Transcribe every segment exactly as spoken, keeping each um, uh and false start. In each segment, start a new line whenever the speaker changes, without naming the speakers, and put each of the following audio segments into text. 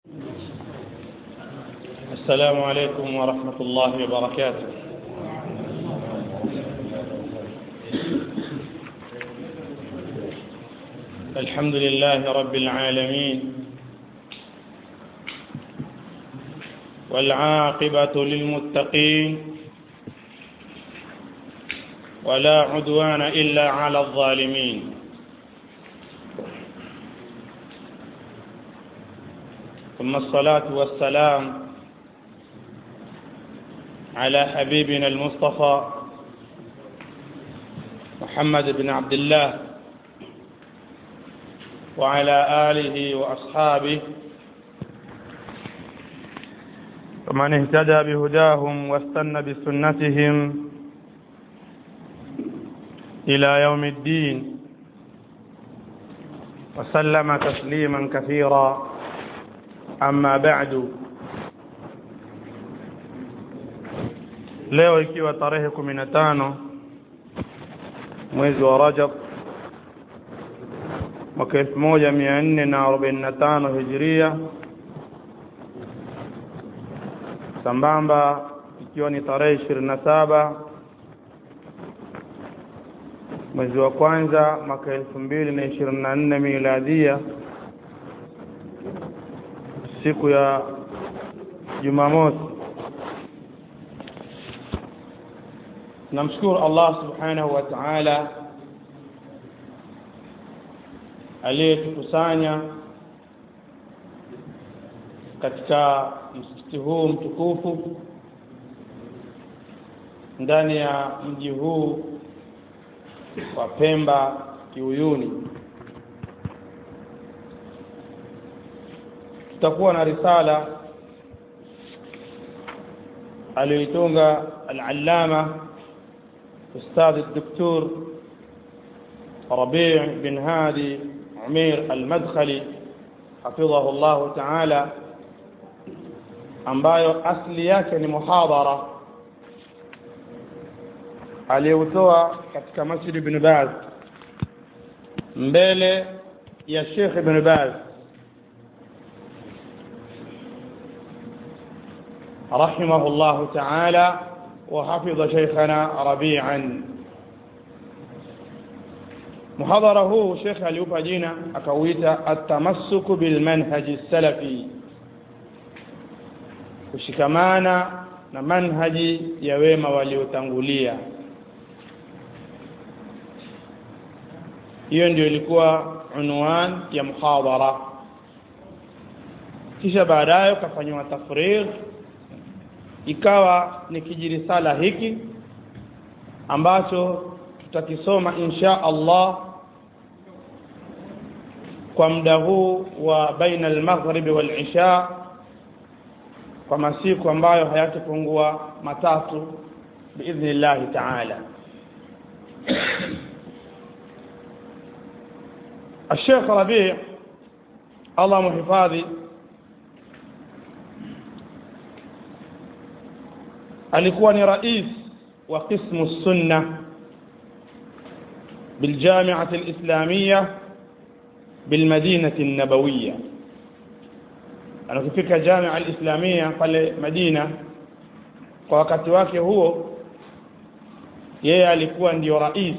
السلام عليكم ورحمة الله وبركاته. الحمد لله رب العالمين، والعاقبة للمتقين، ولا عدوان إلا على الظالمين. ثم الصلاة والسلام على حبيبنا المصطفى محمد بن عبد الله وعلى آله وأصحابه ومن اهتدى بهداهم واستنى بسنتهم إلى يوم الدين، وسلم تسليما كثيرا. أما بعد، leo ikiwa tarehe kumi na tano mwezi wa Rajab mwaka elfu moja mia nne na arobaini na tano Hijria, sambamba ikiwa ni tarehe ishirini na saba mwezi wa kwanza mwaka elfu mbili na ishirini na nne Miladia, siku ya Jumamosi. Namshukuru Allah subhanahu wa ta'ala aliyetukusanya katika msikiti huu mtukufu ndani ya mji huu wa Pemba Kiuyuni. Tutakuwa na risala aliyoitunga al-allama أستاذ الدكتور ربيع بن هادي عمير المدخلي حفظه الله تعالى, ambayo asli yake ni muhadhara aliyotoa katika Masjid Ibn Baz mbele ya Sheikh Ibn Baz رحمه الله تعالى وحفظ شيخنا ربيعا. محاضره شيخ aliupa jina akauita at-tamassuk bil manhaj as-salafi, kushikamana na manhaji ya wema waliotangulia. Hiyo ndio ilikuwa unwan ya muhadhara. Kisha baadaye kafanywa tafrigh, ikawa ni kijirisala hiki ambacho tutakisoma insha Allah kwa muda huu wa baina al-maghrib wal-isha, kwa masiku ambayo hayatapungua matatu biidhnillah ta'ala. الشيخ ربيع الله محفظه alikuwa ni rais wa qismu sunna biljami'ah alislamiyah bilmadinah an-nabawiyah. Anakifika jami'a alislamiyah pale Madina, kwa wakati wake huo yeye alikuwa ndio rais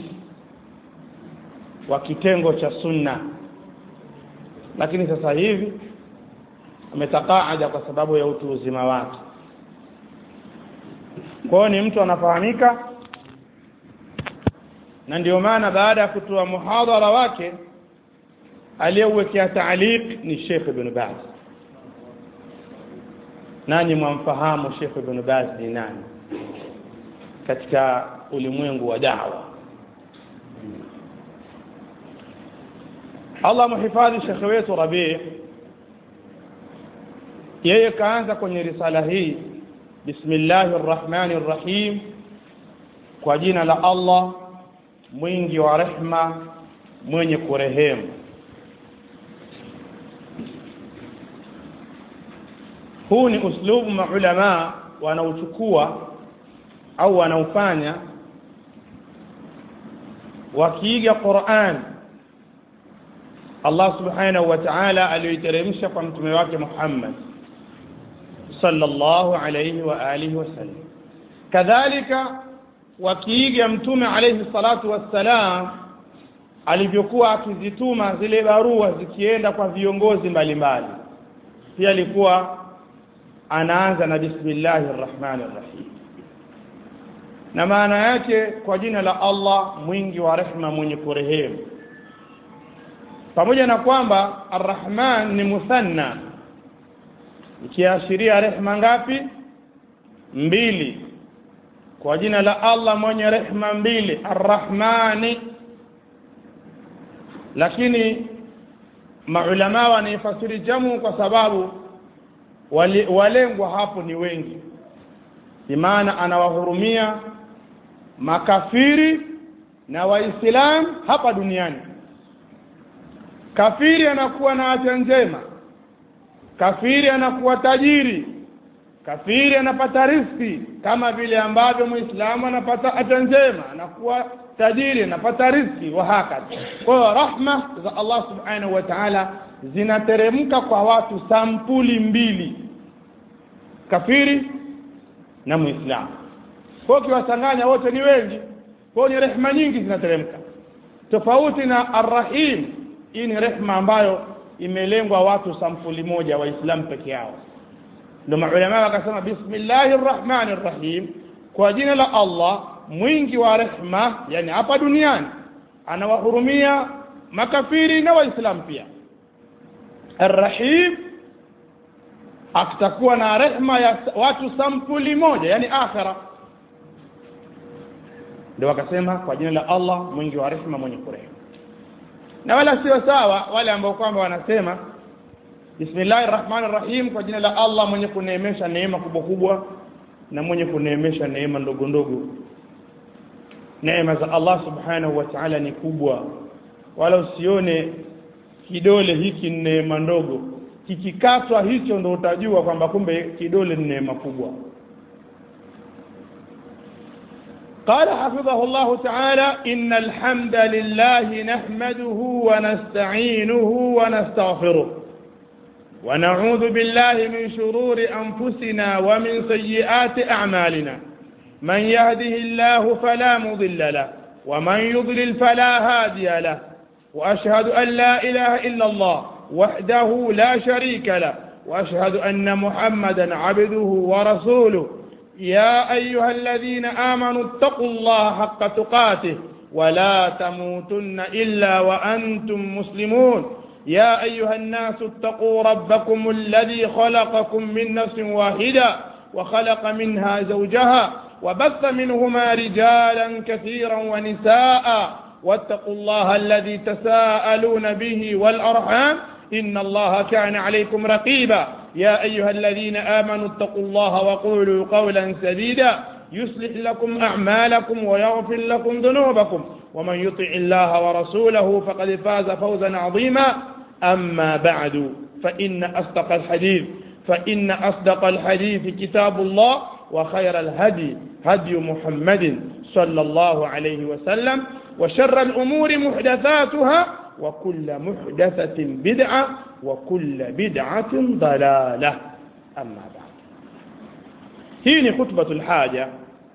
wa kitengo cha sunna, lakini sasa hivi ametakaada kwa sababu ya utu uzima wake. Kwa ni mtu anafahamika, na ndio maana baada ya kutoa muhadhara wake aliyewekea taaliq ni Sheikh Ibn Baz. Nani mwamfahamu Sheikh Ibn Baz ni nani katika ulimwengu wa da'wa? Allah muhifadhi Sheikh wetu Rabi', yeye kaanza kwenye risala hii Bismillahir Rahmanir Rahim, kwa jina la Allah mwingi wa rehma mwenye kurehemu. Huu ni uslubu maulama wanaochukua au wanaofanya wakiiga Qur'an Allah subhanahu wa ta'ala aliyoiteremsha kwa mtume wake Muhammad sallallahu alayhi wa alihi wasallam. Kadhalika wakiiga mtume alayhi salatu wassalam alivyokuwa akizituma zile barua zikienda kwa viongozi mbalimbali, pia alikuwa anaanza na bismillahir rahmanir rahim, na maana yake kwa jina la Allah mwingi wa rehema mwenye kurehemu. Pamoja na kwamba Ar-Rahman ni muthanna, ikiashiria rehema ngapi? Mbili. Kwa jina la Allah mwenye rehema mbili, Ar-Rahmani. Lakini maulama wanaifasiri jamu kwa sababu wale, walengwa hapo ni wengi, maana anawahurumia makafiri na waislamu hapa duniani. Kafiri anakuwa na afya njema, kafiri anakuwa tajiri, kafiri anapata riziki kama vile ambavyo muislamu anapata afya njema, anakuwa tajiri, anapata riziki wa hakika. Kwa rahma za Allah subhanahu wa ta'ala zinateremka kwa watu sampuli mbili, kafiri na muislamu. Kwa kiwasanganya wote ni wengi, kwa ni rehema nyingi zinateremka. Tofauti na Ar-Rahim, hii ni rehema ambayo imelengwa watu sampuli moja, waislamu peke yao. Ndio maulama wakasema bismillahir rahmanir rahim, kwa jina la Allah mwingi wa rehema, yani hapa duniani anawahurumia makafiri na waislamu pia. Ar-Rahim akitakuwa na rehema ya watu sampuli moja, yani akhira. Ndio wakasema kwa jina la Allah mwingi wa rehema mwenye kurehemu. Na wala sio sawa wale ambao kwamba wanasema bismillahir rahmanir rahim kwa jina la Allah mwenye kuneemesha neema kubwa kubwa na mwenye kuneemesha neema ndogo ndogo. Neema za Allah subhanahu wa ta'ala ni kubwa, wala usione kidole hiki ni neema ndogo, kikikatwa hicho ndio utajua kwamba kumbe kidole ni neema kubwa. قال حفظه الله تعالى إن الحمد لله نحمده ونستعينه ونستغفره ونعوذ بالله من شرور أنفسنا ومن سيئات أعمالنا من يهده الله فلا مضل له ومن يضلل فلا هادي له وأشهد أن لا إله إلا الله وحده لا شريك له وأشهد أن محمدا عبده ورسوله يا أيها الذين آمنوا اتقوا الله حق تقاته ولا تموتن إلا وأنتم مسلمون يا أيها الناس اتقوا ربكم الذي خلقكم من نفس واحدة وخلق منها زوجها وبث منهما رجالا كثيرا ونساء واتقوا الله الذي تساءلون به والأرحام إن الله كان عليكم رقيبا يا أيها الذين آمنوا اتقوا الله وقولوا قولا سديدا يصلح لكم أعمالكم ويغفر لكم ذنوبكم ومن يطع الله ورسوله فقد فاز فوزا عظيما أما بعد فإن أصدق الحديث فإن أصدق الحديث كتاب الله وخير الهدي هدي محمد صلى الله عليه وسلم وشر الأمور محدثاتها وكل محدثة بدعة وكل بدعة ضلالة أما بعد. هي خطبة الحاجة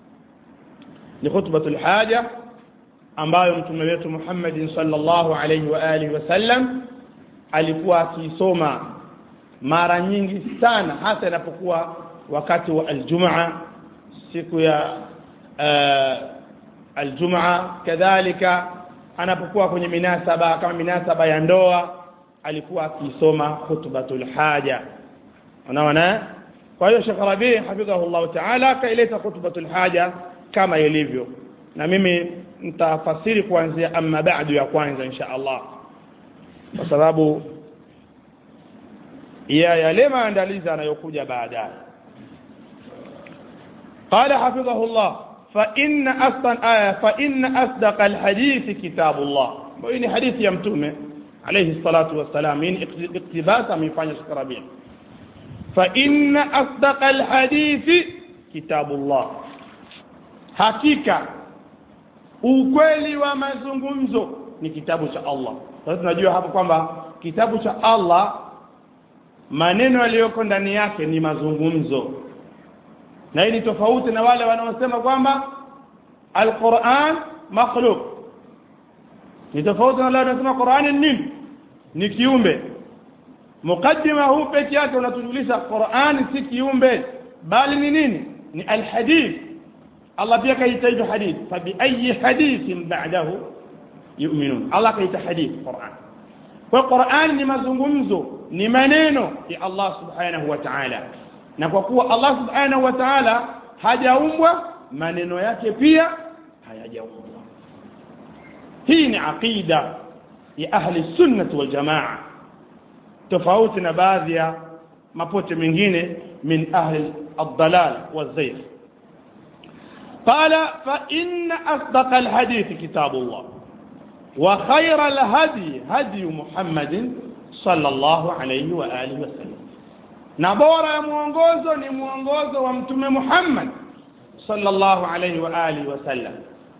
لخطبة الحاجة ambayo mtume wetu Muhammad sallallahu alayhi wa alihi wasallam alikuwa akisoma mara nyingi sana, hasa inapokuwa wakati wa aljumaa, siku ya uh, aljumaa. Kadhalika anapokuwa kwenye minasaba kama minasaba ya ndoa alikuwa akisoma khutbatul haja. Unaona? Kwa hiyo Sheikh Rabi hafidhahullah ta'ala kaileta khutbatul haja kama ilivyo, na mimi nitafasiri kuanzia amma ba'du ya kwanza insha Allah, kwa sababu ya yale maandalizi yanayokuja baadaye. قال حفظه الله فإن أصدق فإن أصدق الحديث كتاب الله. وإن حديث يمتومه عليه الصلاة والسلام من اقتباس من فاني الربيع. فإن أصدق الحديث كتاب الله. حقيقة ukweli wa mazungumzo ni kitabu cha Allah. Sasa tunajua hapo kwamba kitabu cha Allah maneno yaliyoko ndani yake ni mazungumzo, na hii ni tofauti na wale wanaosema kwamba Al-Qur'an makhluq. Ni tofauti na wale wanaosema Qur'an ni nini? Ni kiumbe. Mukaddima huu pekee yake unatujulisha Qur'an si kiumbe bali ni nini? Ni al-hadith. Allah pia kaita hadith, fa bi ayi hadithin ba'dahu yu'minun. Allah kaita hadith Qur'an. Kwa Qur'an ni mazungumzo, ni maneno ya Allah subhanahu wa ta'ala, na kwa kuwa Allah subhanahu wa ta'ala hajaumbwa, maneno yake pia hayajaumbwa. Hii ni aqida ya ahli sunnah wal jamaa, tofauti na baadhi ya mapote mengine min ahli ad-dalal waz-zayg. qala fa inna asdaq al-hadith kitabullah wa khayra al-hadi hadi Muhammadin sallallahu alayhi wa alihi wasallam, na bora ya muongozo ni muongozo wa mtume Muhammad sallallahu alayhi wa alihi wasallam.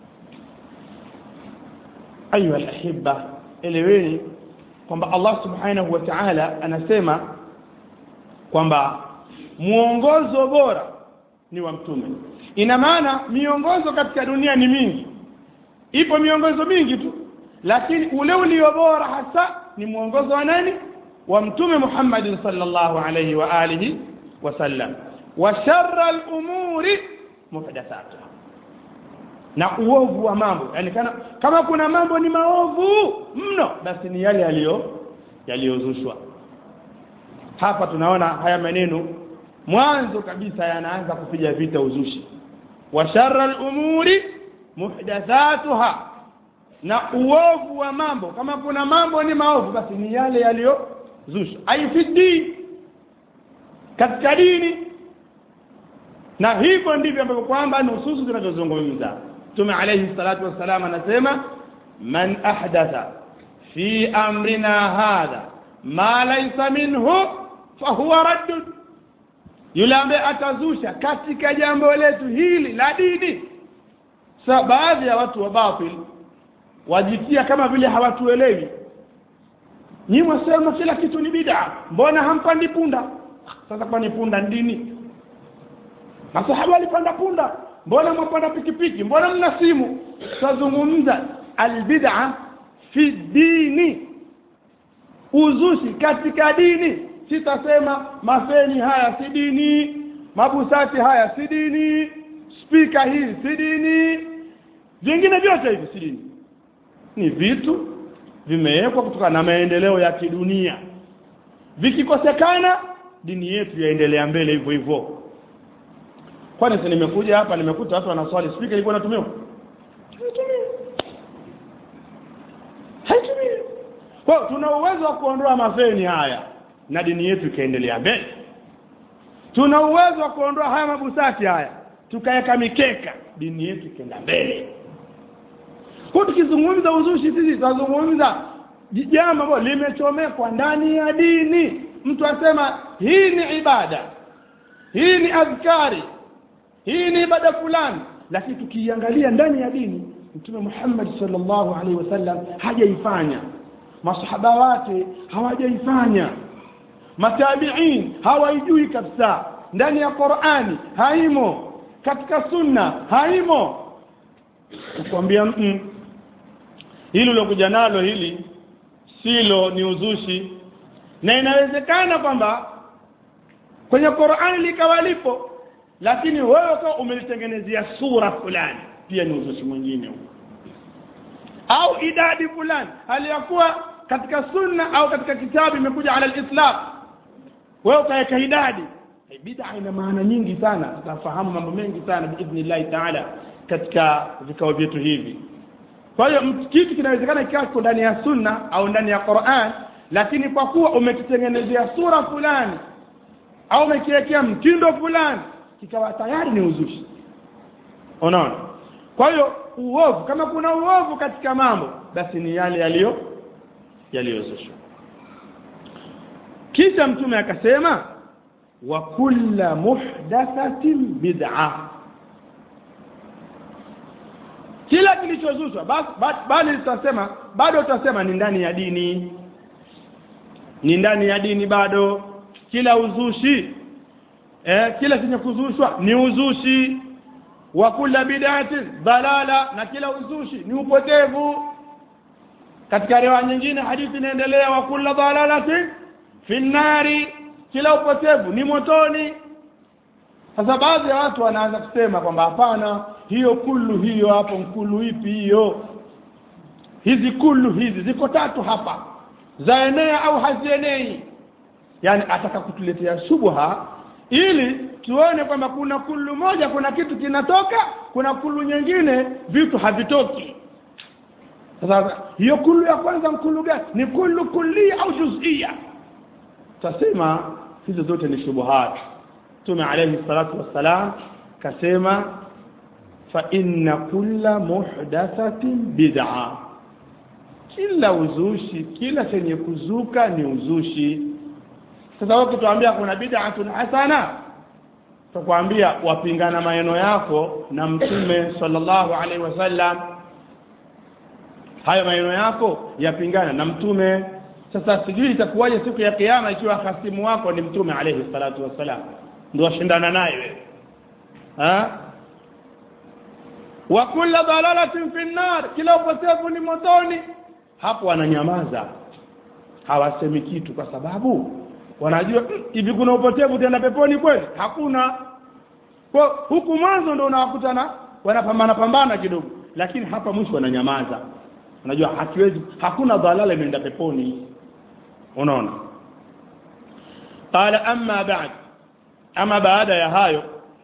Ayuha al-ahibba, eleweni kwamba Allah subhanahu wa ta'ala anasema kwamba muongozo bora ni wa mtume. Ina maana miongozo katika dunia ni mingi, ipo miongozo mingi tu, lakini ule ulio bora hasa ni muongozo wa nani? Wa mtume Muhammad sallallahu alayhi wa alihi wasallam. Wa sharra al-umuri muhdathatuha, na uovu wa mambo, yani kana, kama kuna mambo ni maovu mno, basi ni yale yaliyo yaliyozushwa. Hapa tunaona haya maneno mwanzo kabisa yanaanza kupiga vita uzushi. Wa sharra al-umuri muhdathatuha, na uovu wa mambo, kama kuna mambo ni maovu basi ni yale yaliyozushwa. Aifidi katika dini, na hivyo ndivyo ambavyo kwamba nususu zinazozungumza. Mtume alayhi salatu wassalam anasema man ahdatha fi amrina hadha ma laysa minhu fa huwa radd, yule ambaye atazusha katika jambo letu hili la dini. Sa baadhi ya watu wa batil wajitia kama vile hawatuelewi. Nyinyi mwasema kila kitu ni bid'a, mbona hampandi punda? Sasa kwa ni punda dini? Masahaba walipanda punda, mbona mwapanda pikipiki? Mbona mna simu? Tazungumza albid'a fi dini, uzushi katika dini. Sitasema mafeni haya si dini, mabusati haya si dini, speaker hii si dini, vingine vyote hivi si dini. Ni vitu vimewekwa kutokana na maendeleo ya kidunia. Vikikosekana dini yetu yaendelea mbele hivyo hivyo. Kwani sasa nimekuja hapa nimekuta watu wanaswali, speaker ilikuwa inatumiwa? Haitumii. Kwa tuna uwezo wa kuondoa mafeni haya na dini yetu ikaendelea mbele. Tuna uwezo wa kuondoa haya mabusati haya tukaweka mikeka, dini yetu ikaenda mbele. Kwa tukizungumza uzushi sisi tunazungumza jambo ambalo limechomekwa ndani ya dini. Mtu asema hii ni ibada, hii ni adhkari, hii ni ibada fulani, lakini tukiangalia ndani ya dini Mtume Muhammad sallallahu alaihi wasallam hajaifanya, masahaba wake hawajaifanya, matabi'in hawaijui kabisa, ndani ya Qur'ani haimo, katika sunna haimo. Kukwambia mm, hilo lokuja nalo hili silo, ni uzushi. Na inawezekana kwamba kwenye Qur'ani likawalipo, lakini wewe kwa umelitengenezea sura fulani, pia ni uzushi mwingine huo. Au idadi fulani aliyakuwa katika sunna au katika kitabu imekuja ala al-itlaq, wewe kaweka idadi. Bid'a ina maana nyingi sana, tutafahamu mambo mengi sana biidhnillah ta'ala katika vikao vyetu hivi. Kwa hiyo kitu kinawezekana kiko ndani ya sunna au ndani ya Qur'an, lakini kwa kuwa umekitengenezea sura fulani au umekiwekea mtindo fulani, kikawa tayari ni uzushi. Unaona? Kwa hiyo uovu, kama kuna uovu katika mambo, basi ni yale yaliyo yaliyozushwa. Kisha Mtume akasema wa kullu muhdathatin bid'ah, kila kilichozushwa bali tutasema bado tutasema ni ndani ya dini, ni ndani ya dini bado. Kila uzushi eh kila chenye kuzushwa ni uzushi. Wa kula bid'ati dalala, na kila uzushi ni upotevu. Katika riwaya nyingine hadithi inaendelea, wa kula dalalati fi nari, kila upotevu ni motoni. Sasa baadhi ya watu wanaanza kusema kwamba hapana, hiyo kullu hiyo hapo kullu ipi hiyo? Hizi kullu hizi ziko tatu hapa, zaenea au hazienei? Yani ataka kutuletea shubha ili tuone kwamba kuna kullu moja kuna kitu kinatoka, kuna kullu nyingine vitu havitoki. Sasa hiyo kullu ya kwanza kullu gani? Ni kullu kulliya au juz'iyya? Tasema hizo zote ni shubuhat. Mtume alayhi salatu wassalam kasema fa inna kulla muhdathatin bid'a, kila uzushi, kila chenye kuzuka ni uzushi. Sasa wewe ukituambia kuna bid'atun hasana, tutakwambia wapingana maneno yako na Mtume sallallahu alaihi wasallam. Hayo maneno yako yapingana na Mtume. Sasa sijui itakuwaje siku ya kiyama ikiwa khasimu wako ni Mtume alayhi salatu wasallam, ndio washindana naye wewe. Ha? Wa kullu dalalatin fi an-nar, kila upotevu ni motoni. Hapo wananyamaza, hawasemi kitu kwa sababu wanajua hivi kuna upotevu tena peponi kweli? Hakuna. Kwa huku mwanzo ndio unawakutana wanapambana pambana kidogo, lakini hapa mwisho wananyamaza. Unajua hatuwezi, hakuna dhalala inaenda peponi. Unaona? Qala amma ba'd, ama baada ya hayo,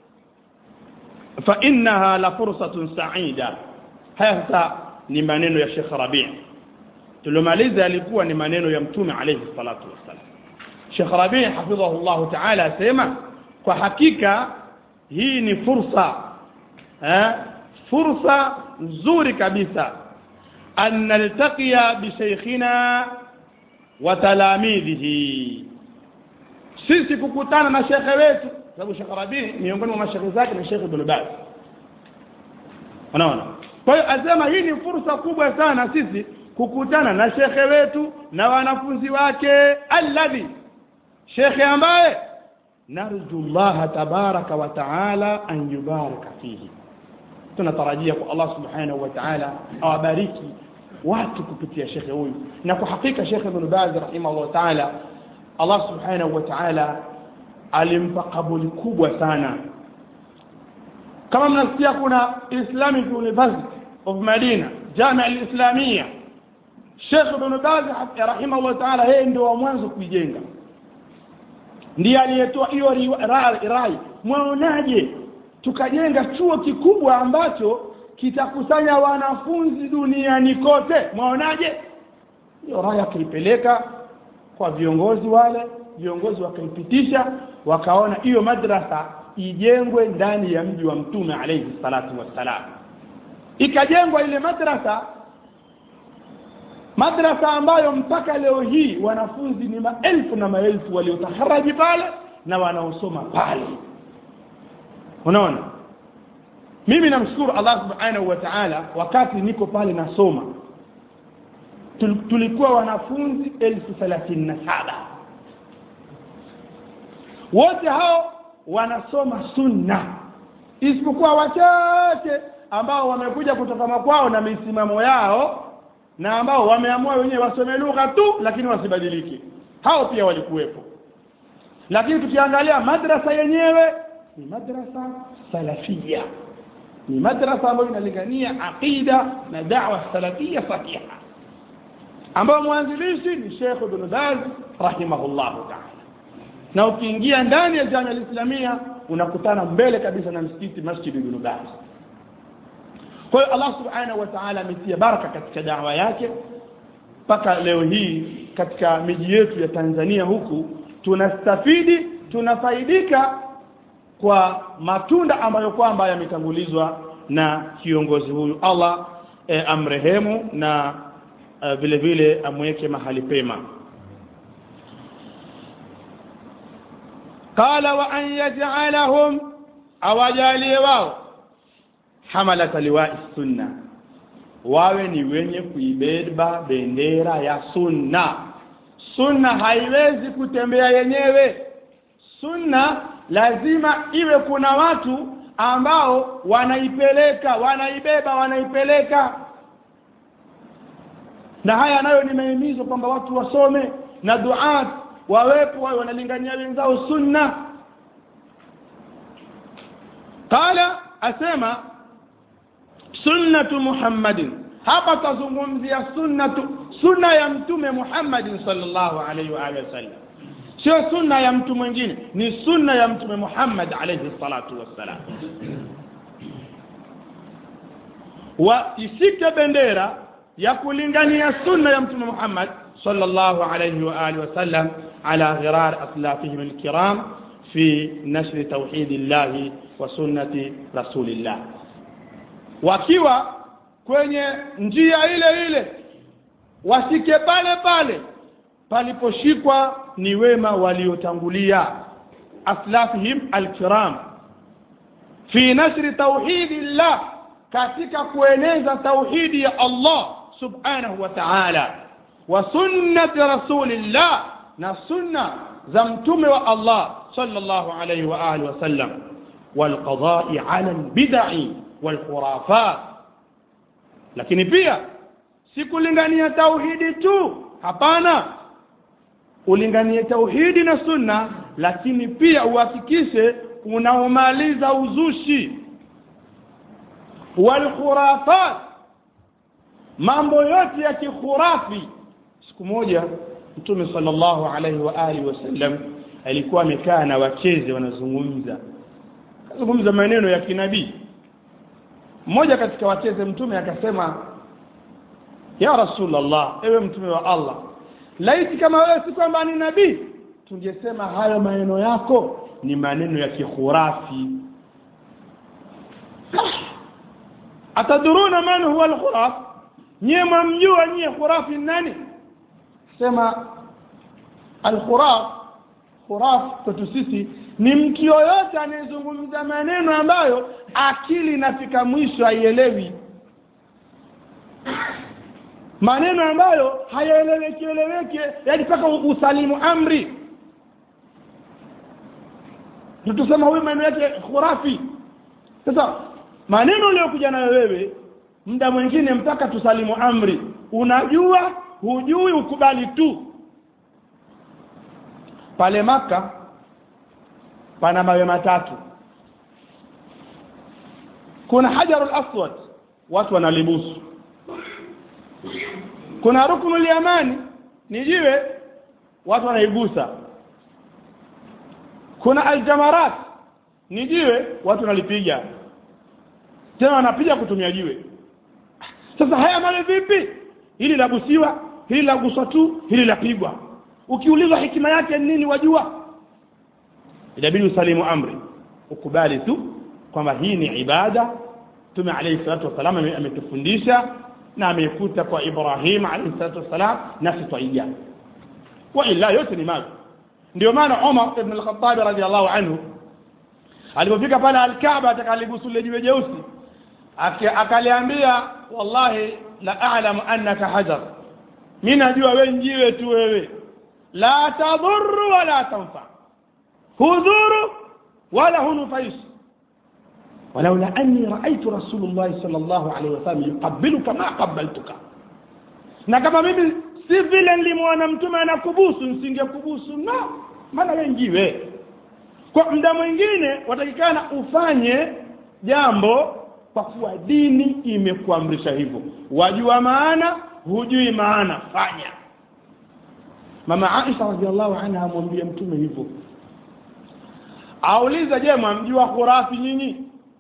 fa innaha la fursatun sa'ida. Haya ni maneno ya Sheikh Rabi'. Tulomaliza alikuwa ni maneno ya Mtume alayhi salatu wasallam. Sheikh Rabi' hafidhahu Allah ta'ala asema kwa hakika hii ni fursa, eh fursa nzuri kabisa, an naltaqiya bi shaykhina wa talamidhihi, sisi kukutana na shekhe wetu. Sababu Sheikh Rabi' miongoni mwa mashekhe zake ni Sheikh Ibn Baz. Unaona? Kwa hiyo asema hii ni fursa kubwa sana sisi kukutana na shekhe wetu na wanafunzi wake, alladhi, shekhe ambaye narju Allah tabaraka wa taala an yubaraka fihi, tunatarajia kwa Allah subhanahu wa ta'ala awabariki watu kupitia shekhe huyu. Na kwa hakika Sheikh Ibn Baz rahimahullah ta'ala, Allah subhanahu wa ta'ala alimpa kabuli kubwa sana. Kama mnasikia kuna Islamic University of Medina, Jamia al-Islamia, Sheikh Ibn Baz rahimahullah ta'ala yeye ndio wa mwanzo kuijenga, ndiye aliyetoa hiyo rai, mwaonaje tukajenga chuo kikubwa ambacho kitakusanya wanafunzi duniani kote? Mwaonaje? Hiyo rai akipeleka kwa viongozi wale, viongozi wakaipitisha, wakaona hiyo madrasa ijengwe ndani ya mji wa Mtume alayhi salatu wassalam. Ikajengwa ile madrasa, madrasa ambayo mpaka leo hii wanafunzi ni maelfu na maelfu waliotaharaji pale na wanaosoma pale. Unaona? Mimi namshukuru Allah subhanahu wa ta'ala, wakati niko pale nasoma tulikuwa wanafunzi elfu thelathini na saba. Wote hao wanasoma sunna, isipokuwa wachache ambao wamekuja kutoka makwao na misimamo yao na ambao wameamua wenyewe wasome lugha tu lakini wasibadilike. Hao pia walikuwepo. Lakini tukiangalia madrasa yenyewe ni madrasa salafia, ni madrasa ambayo inalingania aqida na da'wa salafia sahiha, ambao mwanzilishi ni Sheikh Ibn Baz rahimahullah ta'ala. Na ukiingia ndani ya Jamia al-Islamia unakutana mbele kabisa na msikiti Masjid Ibn Baz. Kwa hiyo Allah subhanahu wa ta'ala ametia baraka katika da'wa yake mpaka leo hii katika miji yetu ya Tanzania huku tunastafidi, tunafaidika kwa matunda ambayo kwamba yametangulizwa na kiongozi huyu. Allah e, amrehemu na e, vile vile amweke mahali pema. Qala wa an yaj'alahum, awajali wao hamalata liwa'i sunna, wawe ni wenye kuibeba bendera ya sunna. Sunna haiwezi kutembea yenyewe. Sunna lazima iwe kuna watu ambao wanaipeleka, wanaibeba, wanaipeleka. Na haya nayo nimehimiza kwamba watu wasome na duat wawepo wao wanalingania wenzao sunna. Qala asema sunnatu Muhammadin, hapa tazungumzia sunnatu sunna ya mtume Muhammad sallallahu alaihi wa alihi wasallam, sio sunna ya mtu mwingine, ni sunna ya mtume Muhammad alayhi salatu wassalam. Wa isike bendera ya kulingania sunna ya mtume Muhammad sallallahu alayhi wa alihi wasallam ala ghirar aslafihim alkiram fi nashr tauhidillah wa sunnati rasulillah, wakiwa kwenye njia ile ile, wasike pale pale paliposhikwa ni wema waliotangulia, aslafihim alkiram fi nashr tauhidillah, katika kueneza tauhidi ya Allah subhanahu wa ta'ala, wa sunnati rasulillah, na sunna za mtume wa Allah sallallahu alayhi wa alihi wasallam, wal qada'i 'ala al-bid'i wal khurafat. Lakini pia si kulingania tauhidi tu, hapana, ulinganie tauhidi na sunna, lakini pia uhakikishe unaomaliza uzushi wal khurafat, mambo yote ya kikhurafi. Siku moja mtume sallallahu alaihi wa alihi wasallam alikuwa amekaa na wacheze wanazungumza zungumza maneno ya kinabii. Mmoja katika wacheze mtume akasema, ya Rasulullah, ewe mtume wa Allah, laiti kama wewe si kwamba ni nabii, tungesema hayo maneno yako ni maneno ya kikhurafi. Ataduruna man huwa al-khuraf, nyie mjua nyie khurafi nani? Sema al-khuraf, khuraf kwetu sisi ni mtu yoyote anayezungumza maneno ambayo akili inafika mwisho haielewi, maneno ambayo hayaeleweki eleweke, yani paka usalimu amri, tutusema huyu maneno yake khurafi. Sasa maneno uliyokuja nayo wewe muda mwingine mpaka tusalimu amri, unajua hujui ukubali tu. Pale Maka pana mawe matatu, kuna hajarul aswad watu wanalibusu, kuna ruknul yamani ni jiwe watu wanaigusa, kuna aljamarat ni jiwe watu wanalipiga, tena wanapiga kutumia jiwe. Sasa haya mawe vipi? Hili lagusiwa, hili laguswa tu, hili lapigwa. Ukiulizwa hikima yake nini wajua? Inabidi usalimu amri, ukubali tu kwamba hii ni ibada. Mtume alayhi salatu wasallam ametufundisha na amekuta kwa Ibrahim alayhi salatu wasallam, nasi twaiga, wa illa yote ni maji. Ndio maana Umar ibn al-Khattab radiyallahu anhu alipofika pale al-Kaaba atakalibusu ile jiwe jeusi, akaliambia, wallahi la a'lamu annaka hajar, mimi najua wewe njiwe tu, wewe la tadhurru wala tanfa, hudhuru wala hunufais, walaula anni ra'aytu rasulullah sallallahu alayhi wasallam yuqabbiluka ma qabbaltuka, na kama mimi si vile nilimwona mtume anakubusu nisingekubusu, na maana wewe njiwe. Kwa muda mwingine watakikana ufanye jambo kwa kuwa dini imekuamrisha hivyo, wajua maana hujui maana, fanya. Mama Aisha radhiallahu anha amwambia mtume hivyo, auliza, je, mwamjua khurafi nyinyi?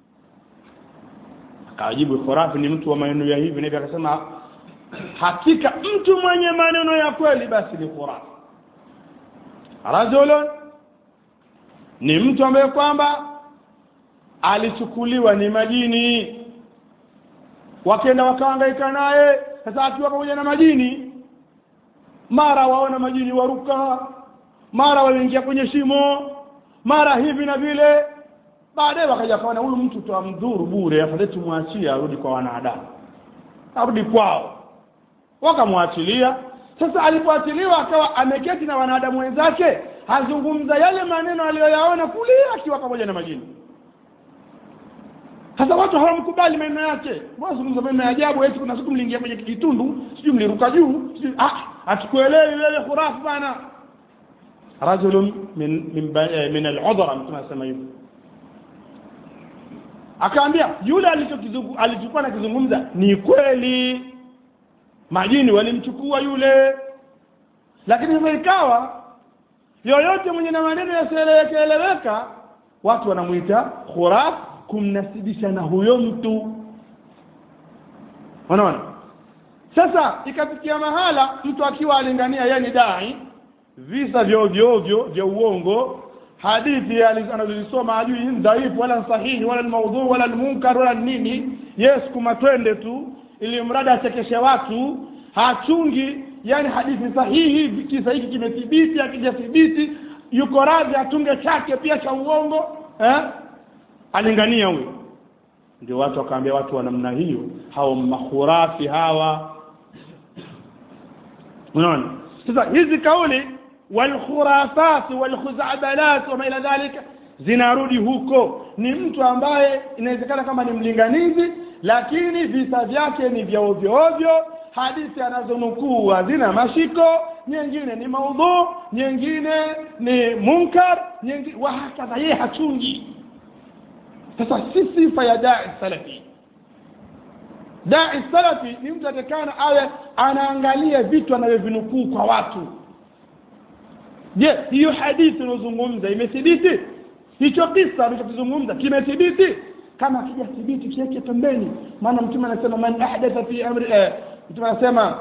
Akajibu, khurafi ni mtu wa maneno ya hivi na hivi. Akasema, hakika mtu mwenye maneno ya kweli basi ni khurafi. Rajulun ni mtu ambaye kwamba alichukuliwa ni majini, wakaenda wakahangaika naye. Sasa akiwa pamoja na majini, mara waona majini waruka, mara waingia kwenye shimo, mara hivi na vile. Baadaye wakaja kaona huyu mtu tuamdhuru bure, afadhali tumwachie arudi kwa wanadamu. arudi kwao. Wakamwachilia. Sasa alipoachiliwa akawa ameketi na wanadamu wenzake, hazungumza yale maneno aliyoyaona kule akiwa pamoja na majini. Sasa watu hawamkubali maneno yake. Wazungumza maneno ya ajabu, eti kuna siku mliingia kwenye kitundu, sijui mliruka juu, sijui ah atukuelewi ile khurafu bana. Rajulun min min min al-udhra tunasema hivyo. Akaambia yule alichokizungumza alichokuwa anakizungumza ni kweli. Majini walimchukua yule. Lakini sasa ikawa yoyote mwenye na maneno yasiyoeleweka watu wanamuita khuraf, kumnasibisha na huyo mtu. Unaona? Sasa ikafikia mahala mtu akiwa alingania yeye ni dai, visa vya ovyo ovyo vya uongo, hadithi anazosoma hajui ni dhaifu wala sahihi wala maudhu wala munkar wala nini, yes kuma twende tu ili mradi achekeshe watu, hachungi yani hadithi sahihi, kisa hiki kimethibiti akijathibiti yuko radhi atunge chake pia cha uongo, eh alingania huyo. Ndio watu wakaambia watu wa namna hiyo hao makhurafi hawa. Unaona? Sasa hizi kauli wal khurafat wal khuzabalat wa ila dhalika zinarudi huko. Ni mtu ambaye inawezekana kama ni mlinganizi, lakini visa vyake ni vya ovyo ovyo, hadithi anazonukuu hazina mashiko, nyingine ni maudhu, nyingine ni munkar, nyingine wa hakadha, yeye hachungi. Sasa si sifa ya dai salafi. Dai salafi ni mtu atakana awe anaangalia vitu anavyovinukuu kwa watu. Je, hiyo hadithi unazungumza imethibiti? Hicho kisa unachozungumza kimethibiti? Kama hakijathibiti kiweke pembeni. Maana mtume anasema man ahdatha fi amri eh, mtume anasema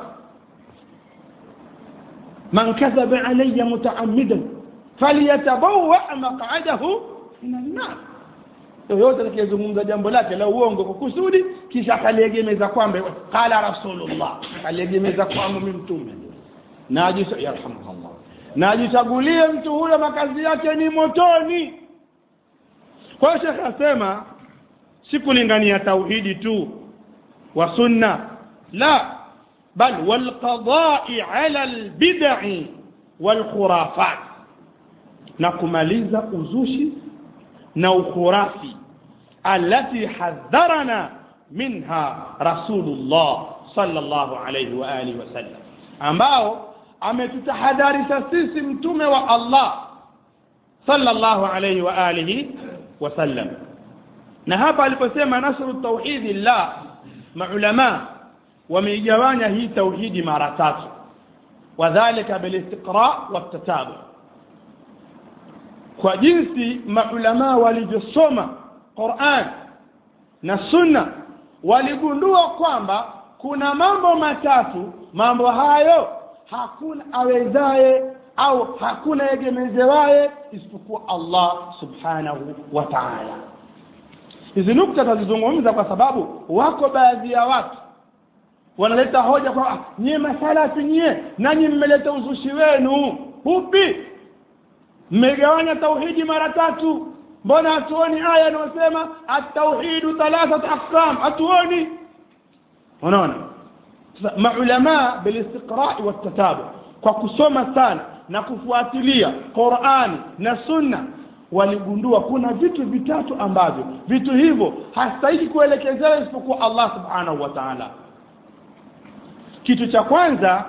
man kadhaba alayya mutaammidan falyatabawwa maq'adahu min an-nar. Yoyote atakayezungumza jambo lake la uongo kwa kusudi kisha akaliegemeza kwamba qala rasulullah, akaliegemeza kwamba mimi mtume, na ajisa yarhamukallah, na ajichagulie mtu huyo makazi yake ni motoni. Kwa hiyo Sheikh asema sikulingania tauhidi tu wa sunna, la bal wal qada'i ala al bid'i wal khurafat, na kumaliza uzushi na ukhurafi alati hadharana minha rasulullah sallallahu alayhi wa alihi wasallam, ambao ametutahadharisha sisi mtume wa Allah sallallahu alayhi wa alihi wasallam. Na hapa aliposema nasru tauhidi la, maulama wameigawanya hii tauhidi mara tatu, wadhālika bil istiqra' wat tatabu. Kwa jinsi maulama walivyosoma Qur'an na Sunna waligundua kwamba kuna mambo matatu, mambo hayo hakuna awezaye au hakuna egemezewaye isipokuwa Allah subhanahu wa ta'ala. Hizi nukta tazizungumza kwa sababu wako baadhi ya watu wanaleta hoja kwa nyie masalafi nyie nanyi mmeleta uzushi wenu. Upi? Mmegawanya tauhidi mara tatu. Mbona hatuoni aya inayosema at-tauhidu thalathat aqsam? Hatuoni. Unaona? Maulama bil istiqra' wat tatabu, kwa kusoma sana na kufuatilia Qur'ani na Sunna, waligundua kuna vitu vitatu ambavyo vitu hivyo hastahili kuelekezwa isipokuwa Allah subhanahu wa ta'ala. Kitu cha kwanza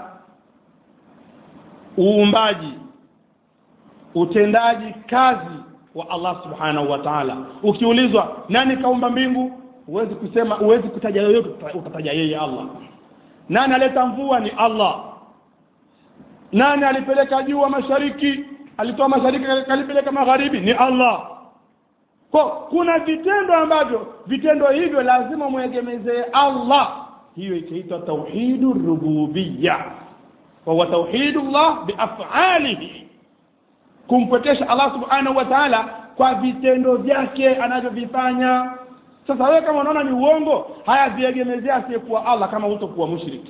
uumbaji, utendaji kazi wa Allah subhanahu wa ta'ala. Ukiulizwa nani kaumba mbingu, huwezi kusema, huwezi kutaja yoyote, utataja yeye Allah. Nani aleta mvua? Ni Allah. Nani alipeleka jua mashariki, alitoa mashariki kalipeleka magharibi? Ni Allah. Kwa kuna vitendo ambavyo vitendo hivyo lazima muegemezee Allah. Hiyo ikaitwa tauhidur rububiyya, wa huwa tauhidullah bi af'alihi, kumpokesha Allah subhanahu wa ta'ala kwa vitendo vyake anavyovifanya. Sasa wewe kama unaona ni uongo, haya viegemezea asiyekuwa Allah kama utakuwa mushriki.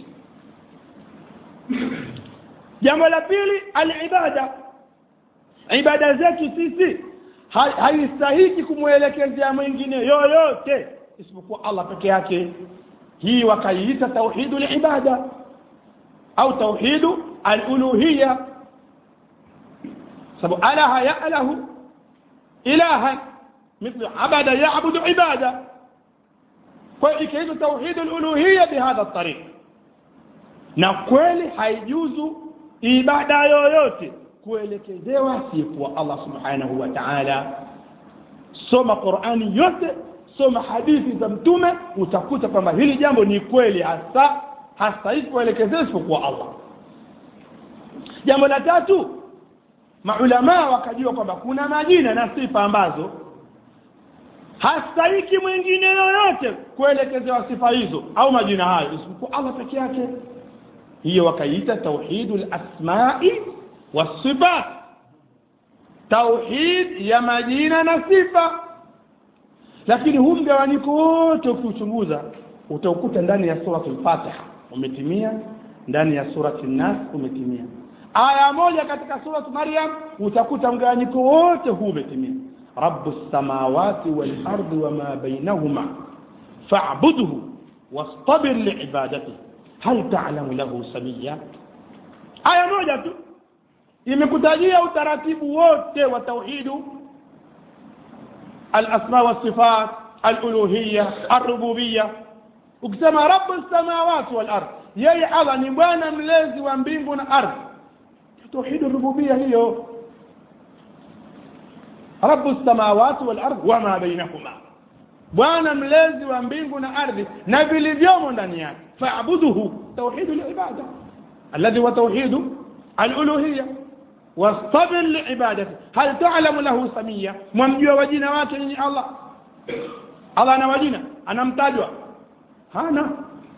Jambo la pili, al-ibada. Ibada zetu sisi haistahiki kumuelekezea mwingine yoyote isipokuwa Allah peke yake. hii wakaiita tauhidul ibada au tauhidu al-uluhiyya, sababu alaha ya'lahu ilahan mithlu abada ya'budu ibada, kwa ikaitwa tauhidul uluhiyya bihadha at-tariq. Na kweli haijuzu ibada yoyote kuelekezewa si kwa Allah subhanahu wa ta'ala. Soma Qur'ani yote, soma hadithi za mtume, utakuta kwamba hili jambo ni kweli hasa hasa hivi kuelekezwa kwa Allah. Jambo la tatu, maulama wakajua kwamba kuna majina na sifa ambazo hastahiki mwingine yoyote kuelekezewa sifa hizo au majina hayo isipokuwa Allah peke yake. Hiyo wakaita tauhidul asma'i was-sifat, tauhid ya majina na sifa. Lakini huu mgawanyiko wote ukichunguza utakuta ndani ya suratul Fatiha umetimia, ndani ya surati Nas umetimia. Aya moja katika surati Maryam utakuta mgawanyiko wote huu umetimia. Rabbus samawati wal ardi wama bainahuma fa'budhu wastabir li'ibadatihi hal ta'lamu lahu samiyya. Aya moja tu imekutajia utaratibu wote wa tauhidu al-asma wa sifat, al-uluhiyya, ar-rububiyya. Ukisema rabbus samawati wal ardh, yeye Allah ni bwana mlezi wa mbingu na ardhi, tauhidu rububiyya hiyo. Rabbus samawati wal ardh wama bainahuma, bwana mlezi wa mbingu na ardhi na vilivyomo ndani yake. Fa'buduhu, tauhidu al-ibada alladhi wa tauhidu al-uluhiyya. Wastabir li'ibadati hal ta'lamu lahu samiyya, mwamjua wajina wake ni Allah. Allah ana wajina, anamtajwa? Hana.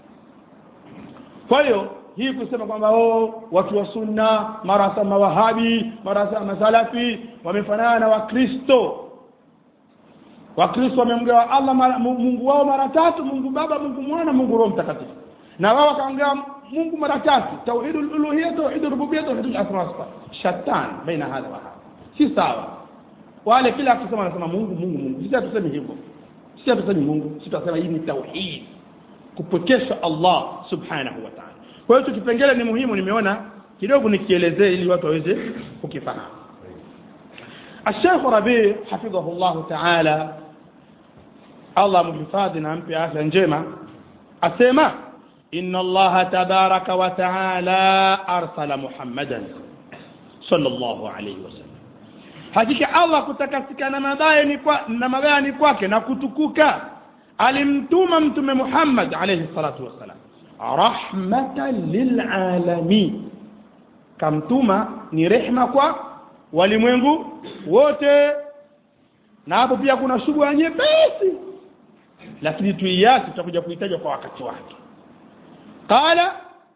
Kwa hiyo hii kusema kwamba oh watu wa sunna mara sama wahabi mara sama salafi wamefanana na wakristo, wakristo wamemgawa Allah mara, Mungu wao mara tatu, Mungu Baba, Mungu Mwana, Mungu Roho Mtakatifu, na wao wakaongea Mungu mara tatu, tauhidul uluhiyya, tauhidur rububiyyah, tauhidul asma wa sifat. Shatan baina hadha wa hadha, si sawa. Wale kila akisema anasema Mungu Mungu Mungu, sisi hatusemi hivyo, sisi hatusemi Mungu, sisi tunasema hii ni tauhid, kupokesha Allah subhanahu wa ta'ala. Kwa hiyo kipengele ni muhimu, nimeona kidogo nikielezee ili watu waweze kukifahamu. Sheikh Rabi' hafidhahu Allah ta'ala, Allah mhifadhi na ampe afya njema, asema inna Allah tabaraka wa ta'ala arsala Muhammadan sallallahu alayhi wasallam, hakika Allah kutakasika na mabaya ni kwa na mabaya ni kwake na kutukuka, alimtuma mtume Muhammad alayhi salatu wasalam rahmatan lilalamin, kamtuma ni rehema kwa walimwengu wote. Na hapo pia kuna shubha nyepesi, lakini tuiasi, tutakuja kuitaja kwa wakati wake. Qala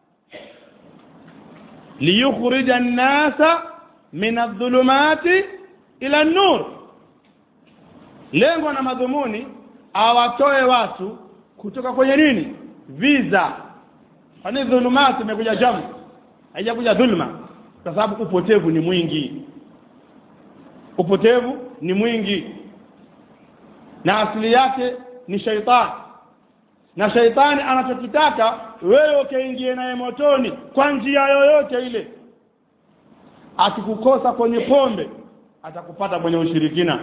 liyukhrija an-nasa min adh-dhulumati ila an-nur, lengo na madhumuni awatoe watu kutoka kwenye nini? Viza. Kwani dhulumati imekuja jamu, haijakuja dhulma, kwa sababu upotevu ni mwingi, upotevu ni mwingi, na asili yake ni shaitani, na shaitani anachokitaka wewe ukaingie naye motoni kwa njia yoyote ile. Akikukosa kwenye pombe atakupata kwenye ushirikina,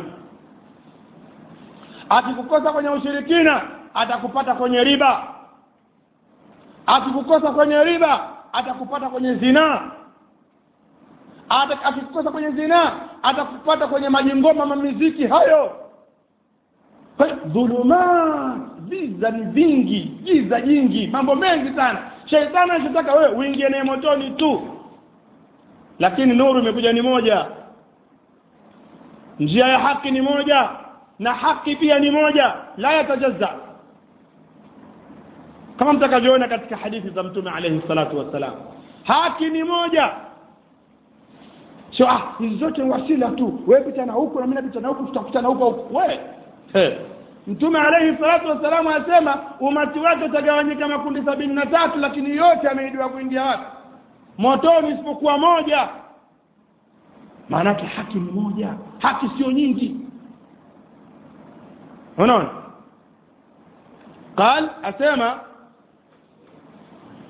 akikukosa kwenye ushirikina atakupata kwenye riba, akikukosa kwenye riba atakupata kwenye zina, akikukosa kwenye zina atakupata kwenye majingoma mamiziki hayo. Kwa dhuluma, viza ni vingi, giza jingi, mambo mengi sana. Shetani anataka wewe uingie naye motoni tu, lakini nuru imekuja ni moja, njia ya haki ni moja, na haki pia ni moja, la yatajazza, kama mtakavyoona katika hadithi za mtume alayhi salatu wasalam. Haki ni moja, sio ah hizo zote wasila tu, wewe pita na huko na mimi napita na huko, tutakutana huko wewe. Eh, mtume alayhi salatu wasalam anasema umati wake utagawanyika makundi sabini na tatu, lakini yote ameidiwa kuingia wapi? Motoni, isipokuwa moja. Maana yake haki ni moja, haki sio nyingi. Unaona? قال asema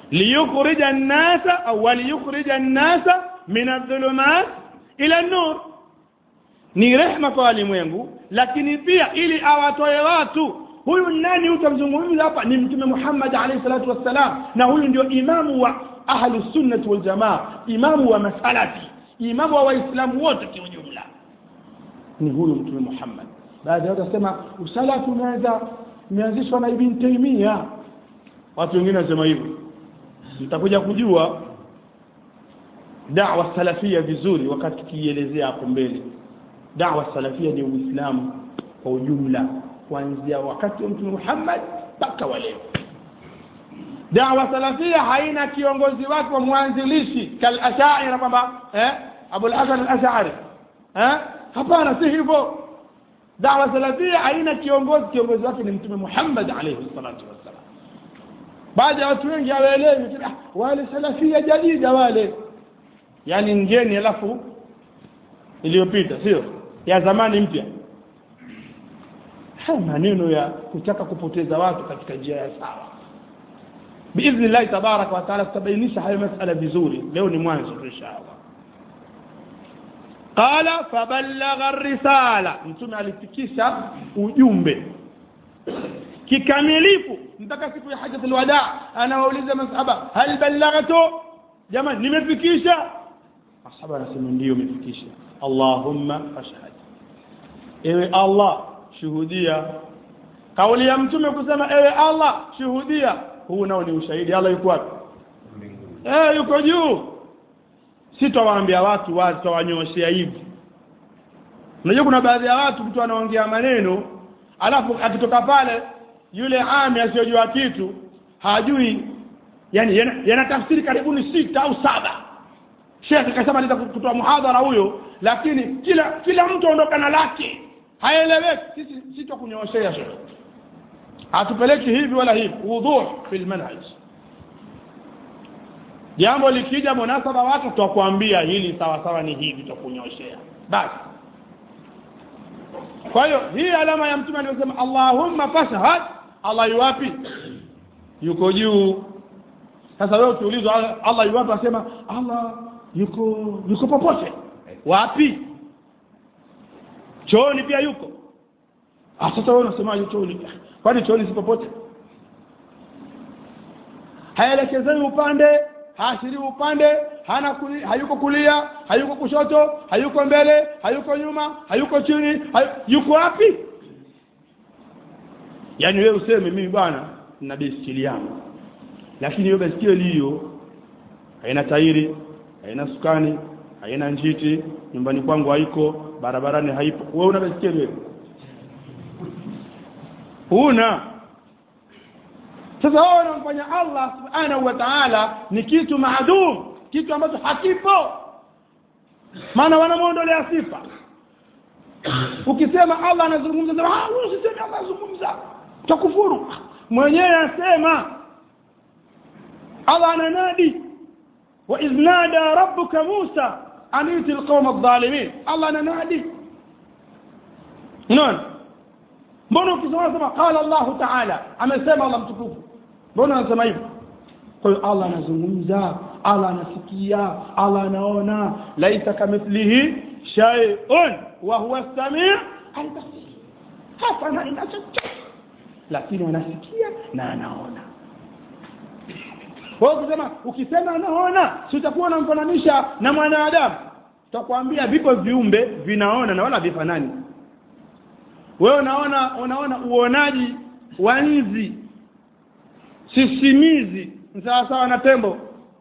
liyukhrija an-nasa au liyukhrija an-nasa min adh-dhulumat ila an-nur, ni rehema kwa walimwengu, lakini pia ili awatoe watu. Huyu nani utamzungumza hapa? Ni Mtume Muhammad alayhi salatu wassalam, na huyu ndio imamu wa ahli sunnah wal jamaa, imamu wa masalafi, imamu wa waislamu wote kwa ujumla, ni huyu Mtume Muhammad. Baada ya kusema usalafu umeanza umeanzishwa na Ibn Taymiyyah, watu wengine wanasema hivyo. Mtakuja kujua da'wa salafia vizuri wakati kielezea hapo mbele. Da'wa salafia ni Uislamu kwa ujumla, kuanzia wakati wa Mtume Muhammad mpaka leo. Da'wa salafia haina kiongozi wake wa mwanzilishi kal Ash'ari kwamba eh Abu al-Hasan al-Ash'ari, eh hapana, si hivyo. Da'wa salafia haina kiongozi, kiongozi wake ni Mtume Muhammad alayhi salatu wasallam. Baada ya watu wengi hawaelewi, ah wale salafia jadida wale, yani ngeni alafu iliyopita, sio ya zamani mpya. Haya maneno ya kutaka kupoteza watu katika njia ya sawa. Biidhnillah tabaraka wa taala tutabainisha hayo masala vizuri. Leo ni mwanzo inshallah. Qala faballagha ar-risala, mtume alifikisha ujumbe kikamilifu mpaka siku ya hajjatul wadaa. Anawauliza masahaba, hal ballaghtu, jamani nimefikisha? Masahaba anasema ndio umefikisha. Allahumma fashhad, ewe Allah shuhudia. Kauli ya mtume kusema ewe Allah shuhudia, huu nao ni ushahidi. Allah yuko wapi? Eh, yuko juu. Sitawaambia watu watu tawanyoshia hivi. Unajua kuna baadhi ya watu mtu anaongea maneno alafu akitoka pale yule ami asiyojua kitu hajui, yani yana tafsiri karibuni sita au saba. Sheikh akasema anataka kutoa muhadhara huyo, lakini kila kila mtu aondoka na lake, haeleweki. Sisi sisi kunyoshea sheikh, hatupeleki hivi wala hivi, wuduh fil manhaj. Jambo likija munasaba watu tutakwambia hili sawa sawa ni hivi, tutakunyoshea basi. Kwa hiyo hii alama ya mtume anasema Allahumma fashhad, Allah yuwapi? Yuko juu. Sasa wewe ukiulizwa Allah yuwapi, asema Allah yuko yuko popote. Wapi? Chooni pia yuko. Ah, sasa wewe unasema yuko chooni. Kwani chooni si popote? Haelekezani upande, haashiri upande, hana kuli, hayuko kulia, hayuko kushoto, hayuko mbele, hayuko nyuma, hayuko chini, hayuko, yuko wapi? Yaani wewe useme mimi bwana nina baiskeli yangu, lakini hiyo baiskeli hiyo haina tairi, haina sukani, haina njiti, nyumbani kwangu haiko, barabarani haipo. Wewe una baiskeli wewe? Huna. Sasa wao wanamfanya Allah subhanahu wa ta'ala ni kitu maadum, kitu ambacho hakipo, maana wanamuondolea sifa. Ukisema Allah anazungumza, sema ah wewe usiseme Allah anazungumza, utakufuru. Mwenyewe anasema Allah ananadi, wa iznada rabbuka Musa aniti alqawma adh-dhalimin. Allah ananadi. Unaona? Mbona ukisema sema qala Allah ta'ala, amesema Allah mtukufu, mbona anasema hivyo? Kwa hiyo Allah anazungumza, Allah anasikia, Allah anaona. Laisa kamithlihi shay'un wa huwa as-sami' al-basir. Hapa na inachochote, lakini anasikia na anaona. Kwa hiyo ukisema ukisema anaona, si utakuwa unamfananisha na mwanadamu. Tutakwambia vipo viumbe vinaona na wala vifanani. Wewe unaona unaona uonaji wa nzi, sisimizi sawa sawa na tembo.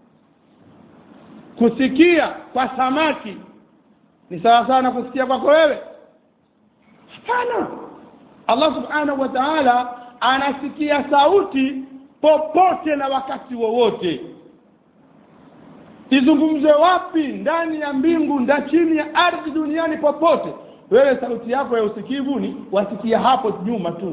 Kusikia kwa samaki ni sawa sawa na kusikia kwako wewe? Hapana. Allah subhanahu wa ta'ala anasikia sauti popote na wakati wowote. Izungumze wapi? Ndani ya mbingu, ndani chini ya ardhi, duniani, popote. Wewe sauti yako ya usikivu ni wasikia hapo nyuma tu.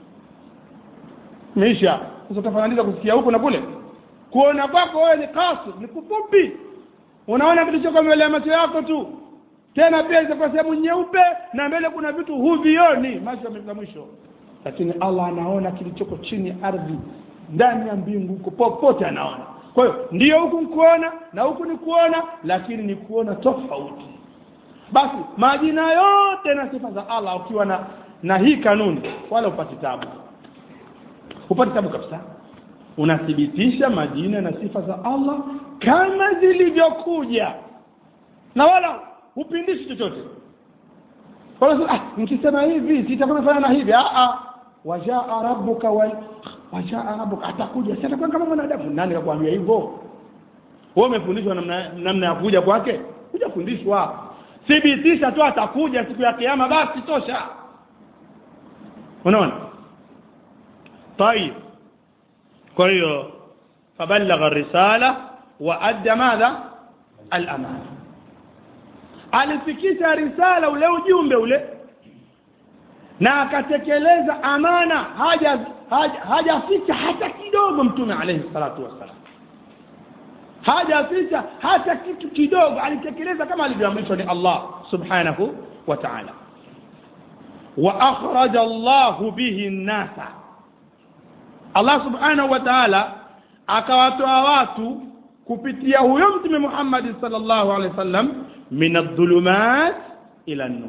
Misha, sasa tafadhali kusikia huko na kule. Kuona kwako wewe ni kasu, ni kufupi. Unaona kitu chako mbele ya macho yako tu. Tena pia iko kwa sehemu nyeupe na mbele kuna vitu huvioni, macho ya mwisho. Lakini Allah anaona kilichoko chini ya ardhi, ndani ya mbingu, popote anaona. Kwa hiyo ndio huku kuona na huku ni kuona, lakini ni kuona tofauti. Basi majina yote na sifa za Allah ukiwa na na hii kanuni wala upate tabu. Upate tabu kabisa. Unathibitisha majina na sifa za Allah kama zilivyokuja. Na wala upindishi chochote. Kwa hiyo ah nikisema hivi sitakuwa nafanya na hivi. Ah ah. Wajaa rabbuka wal wajaa rabbuka atakuja. Sasa kwa kama mwanadamu nani kakwambia hivyo? Wewe umefundishwa namna namna ya kuja kwake? Kuja fundishwa. Thibitisha tu atakuja siku ya kiyama basi tosha. Unaona? طيب. Kwa hiyo fabalagha risala wa adda madha al-amana. Alifikisha risala ule ujumbe ule na akatekeleza amana, haja hajaficha hata kidogo mtume alayhi salatu wasallam. Hajaficha hata kitu kidogo, alitekeleza kama alivyoamrishwa ni Allah subhanahu wa ta'ala. Wa akhraja Allah bihi an-nasa. Allah subhanahu wa ta'ala akawatoa watu kupitia huyo mtume Muhammad sallallahu alaihi wasallam min adh-dhulumat ila an-nur.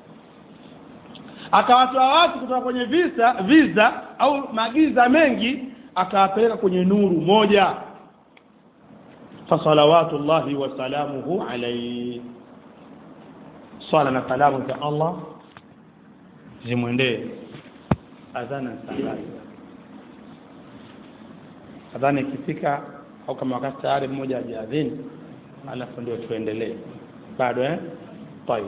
Akawatoa watu kutoka kwenye visa viza au magiza mengi akawapeleka kwenye nuru moja. Fa salawatullahi wa salamuhu alayhi. Swala na salamu za Allah zimwendee. Adhana salati. Adhana ikifika au kama wakati tayari mmoja ajiadhini alafu ndio tuendelee. Bado eh? طيب.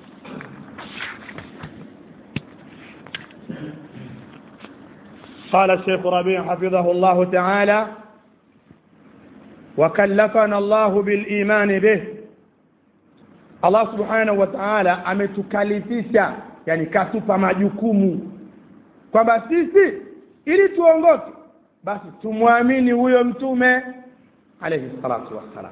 قال الشيخ ربيع حفظه الله تعالى: وكلفنا الله بالإيمان به. Allah subhanahu wa ta'ala ametukalifisha, yani katupa majukumu kwamba sisi ili tuongoke basi tumwamini huyo mtume alayhi salatu wassalam.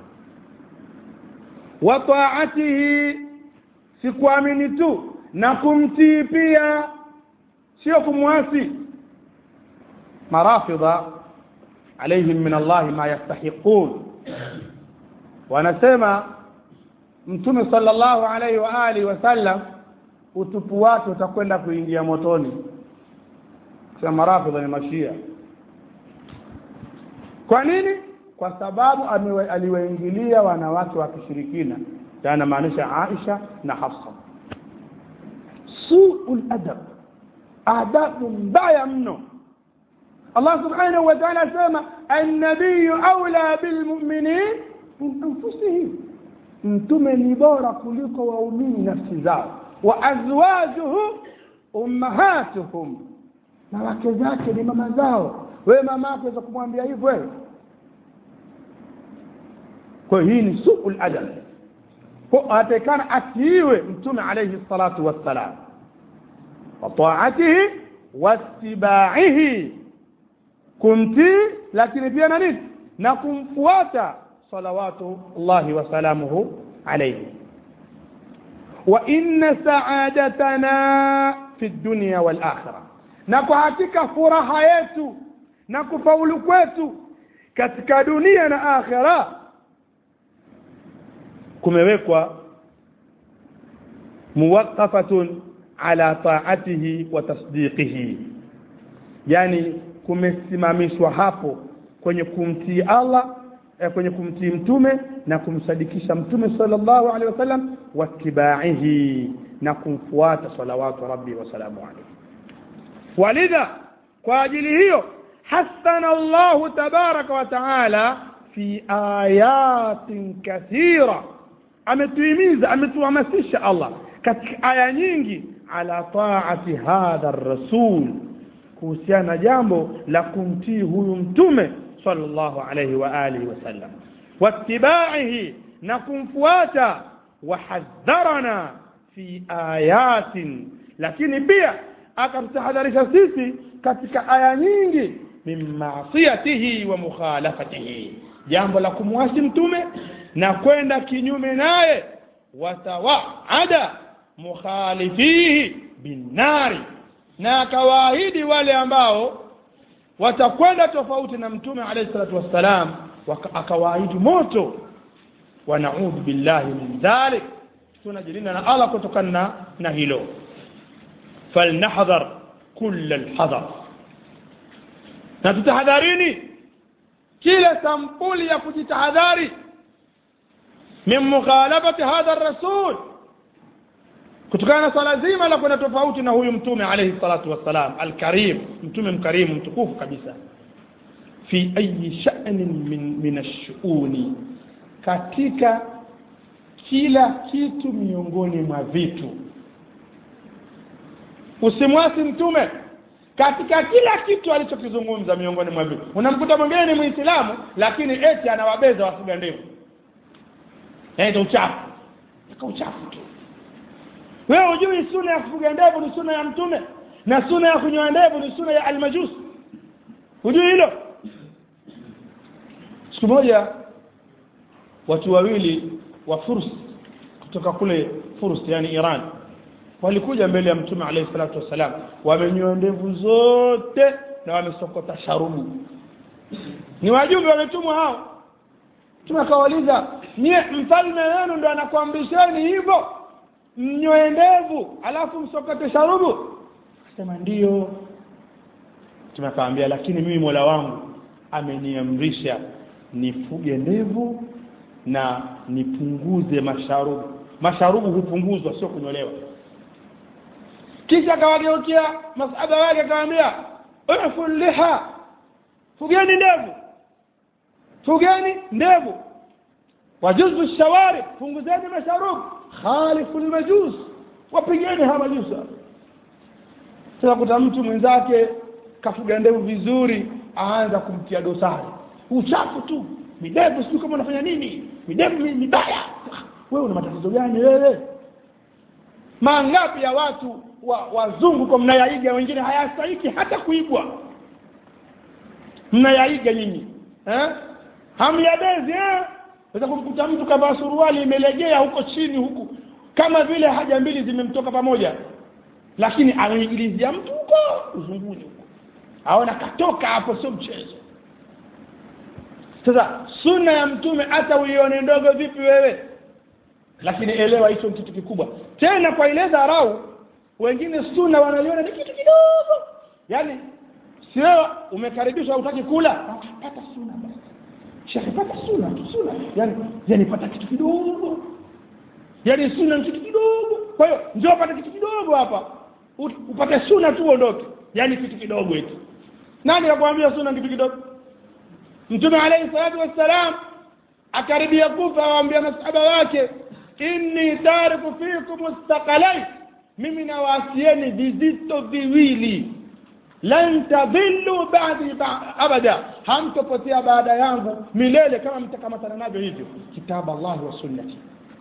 Wa ta'atihi, si kuamini tu na kumtii pia, sio kumwasi. Marafidha alayhim min Allah ma yastahiqun, wanasema mtume sallallahu alayhi wa alihi wasallam utupu wake utakwenda kuingia motoni. Sema marafidha ni mashia. Kwa nini? Kwa sababu aliwaingilia wanawake wa kishirikina, yana maanisha Aisha na Hafsa. Su'ul adab, adabu mbaya mno. Allah subhanahu wa ta'ala sema an-nabiyyu awla bil mu'minin min anfusihim, mtume ni bora kuliko waumini nafsi zao. Wa azwajuhu ummahatuhum, na wake zake ni mama zao. Wewe mama yako unaweza kumwambia hivyo wewe? Kwa hii ni su'ul adab. Kwa atakana atiiwe mtume alayhi salatu wassalam, wa ta'atihi wastiba'ihi, kumtii lakini pia na nini, na kumfuata salawatu Allah wa salamuhu alayhi. Wa inna sa'adatana fi dunya wal akhirah, na kwa hakika furaha yetu na kufaulu kwetu katika dunia na akhira kumewekwa muwaqqafatun ala ta'atihi wa tasdiqihi, yani kumesimamishwa hapo kwenye kumtii Allah, eh, kwenye kumtii mtume na kumsadikisha mtume sallallahu alaihi wasallam, wa tibaihi, na kumfuata salawatu rabbi wa salamu alayhi. Walidha, kwa ajili hiyo hasana Allah tabaraka wa taala fi ayatin kathira, ametuhimiza, ametuhamasisha Allah katika aya nyingi ala taati hadha ar-rasul, kuhusiana jambo la kumtii huyu mtume sallallahu alayhi wa alihi wasallam, wattibaihi, na kumfuata, wahadharana fi ayatin, lakini pia akamtahadharisha sisi katika aya nyingi min ma'siyatihi wa mukhalafatihi, jambo la kumwasi mtume na kwenda kinyume naye, watawaada mukhalifihi binnari, na kawaahidi wale ambao watakwenda tofauti na mtume alayhi salatu wassalam akawaahidi moto, wa na'udhu billahi min dhalik, tunajilinda na Allah kutokana na hilo. Falnahdhar kull alhadar, na tutahadharini kila sampuli ya kujitahadhari min mukhalafati hadha ar-rasul, kutokana na swala zima la kuna tofauti na huyu mtume alayhi salatu wassalam al-karim, mtume mkarimu mtukufu kabisa. Fi ayi sha'nin min min ash-shu'uni, katika kila kitu miongoni mwa vitu. Usimwasi mtume katika kila kitu alichokizungumza miongoni mwa vitu. Unamkuta mwingine ni Muislamu lakini eti anawabeza wafuga ndevu. Ndio uchafu. Ni uchafu tu. Wewe hujui sunna ya kufuga ndevu ni sunna ya mtume na sunna ya kunyoa ndevu ni sunna ya al-majus. Hujui hilo? Siku moja watu wawili wa Furs kutoka kule Furs, yani Iran, walikuja mbele ya mtume alayhi salatu wasalam, wamenyoa ndevu zote na wamesokota sharubu. Ni wajumbe wametumwa hao. Tunakawauliza, "Nie mfalme wenu ndo anakuamrisheni hivyo? Mnyoe ndevu alafu msokote sharubu?" Akasema ndio. Tunakamwambia, "Lakini mimi Mola wangu ameniamrisha nifuge ndevu na nipunguze masharubu." Masharubu hupunguzwa, sio kunyolewa. Kisha akawageukia masahaba wake akamwambia, "Uful liha, fugeni ndevu. Fugeni ndevu. Wajuzu shawari, punguzeni masharubu. Khaliful majus, wapigeni hawa majusa." Sasa kuta mtu mwenzake kafuga ndevu vizuri, aanza kumtia dosari. Uchafu tu, midevu sio kama unafanya nini? Midevu mibaya. Wewe una matatizo gani wewe? Mangapi ya watu wa wazungu kwa mnayaiga, wengine hayastahiki hata kuibwa. Mnayaiga nyinyi. Eh? Hamyabezi eh? Unaweza kumkuta mtu kama suruali imelegea huko chini huku kama vile haja mbili zimemtoka pamoja. Lakini anaingilizia mtu huko uzunguni huko. Aona katoka hapo, sio mchezo. Sasa sunna ya mtume hata uione ndogo vipi wewe, lakini elewa hicho ni kitu kikubwa. Tena kwa ile dharau, wengine sunna wanaiona ni kitu kidogo. Yaani sio umekaribishwa utaki kula, pata sunna basi. Sheikh, pata sunna tu sunna. Yaani yani pata kitu kidogo. Yaani sunna ni kitu kidogo. Kwa hiyo njoo pata kitu kidogo hapa. Upate sunna tu uondoke. Yaani kitu kidogo hiki. Nani anakuambia sunna kitu kidogo? Mtume alayhi salatu wassalam akaribia kufa, awaambia masahaba wake, "Inni tariku fikum mustaqalai, mimi nawasieni vizito viwili, lan tadillu ba'di abada, hamtopotea baada yangu milele kama mtakamatana navyo hivyo, kitabu Allah wa sunnati,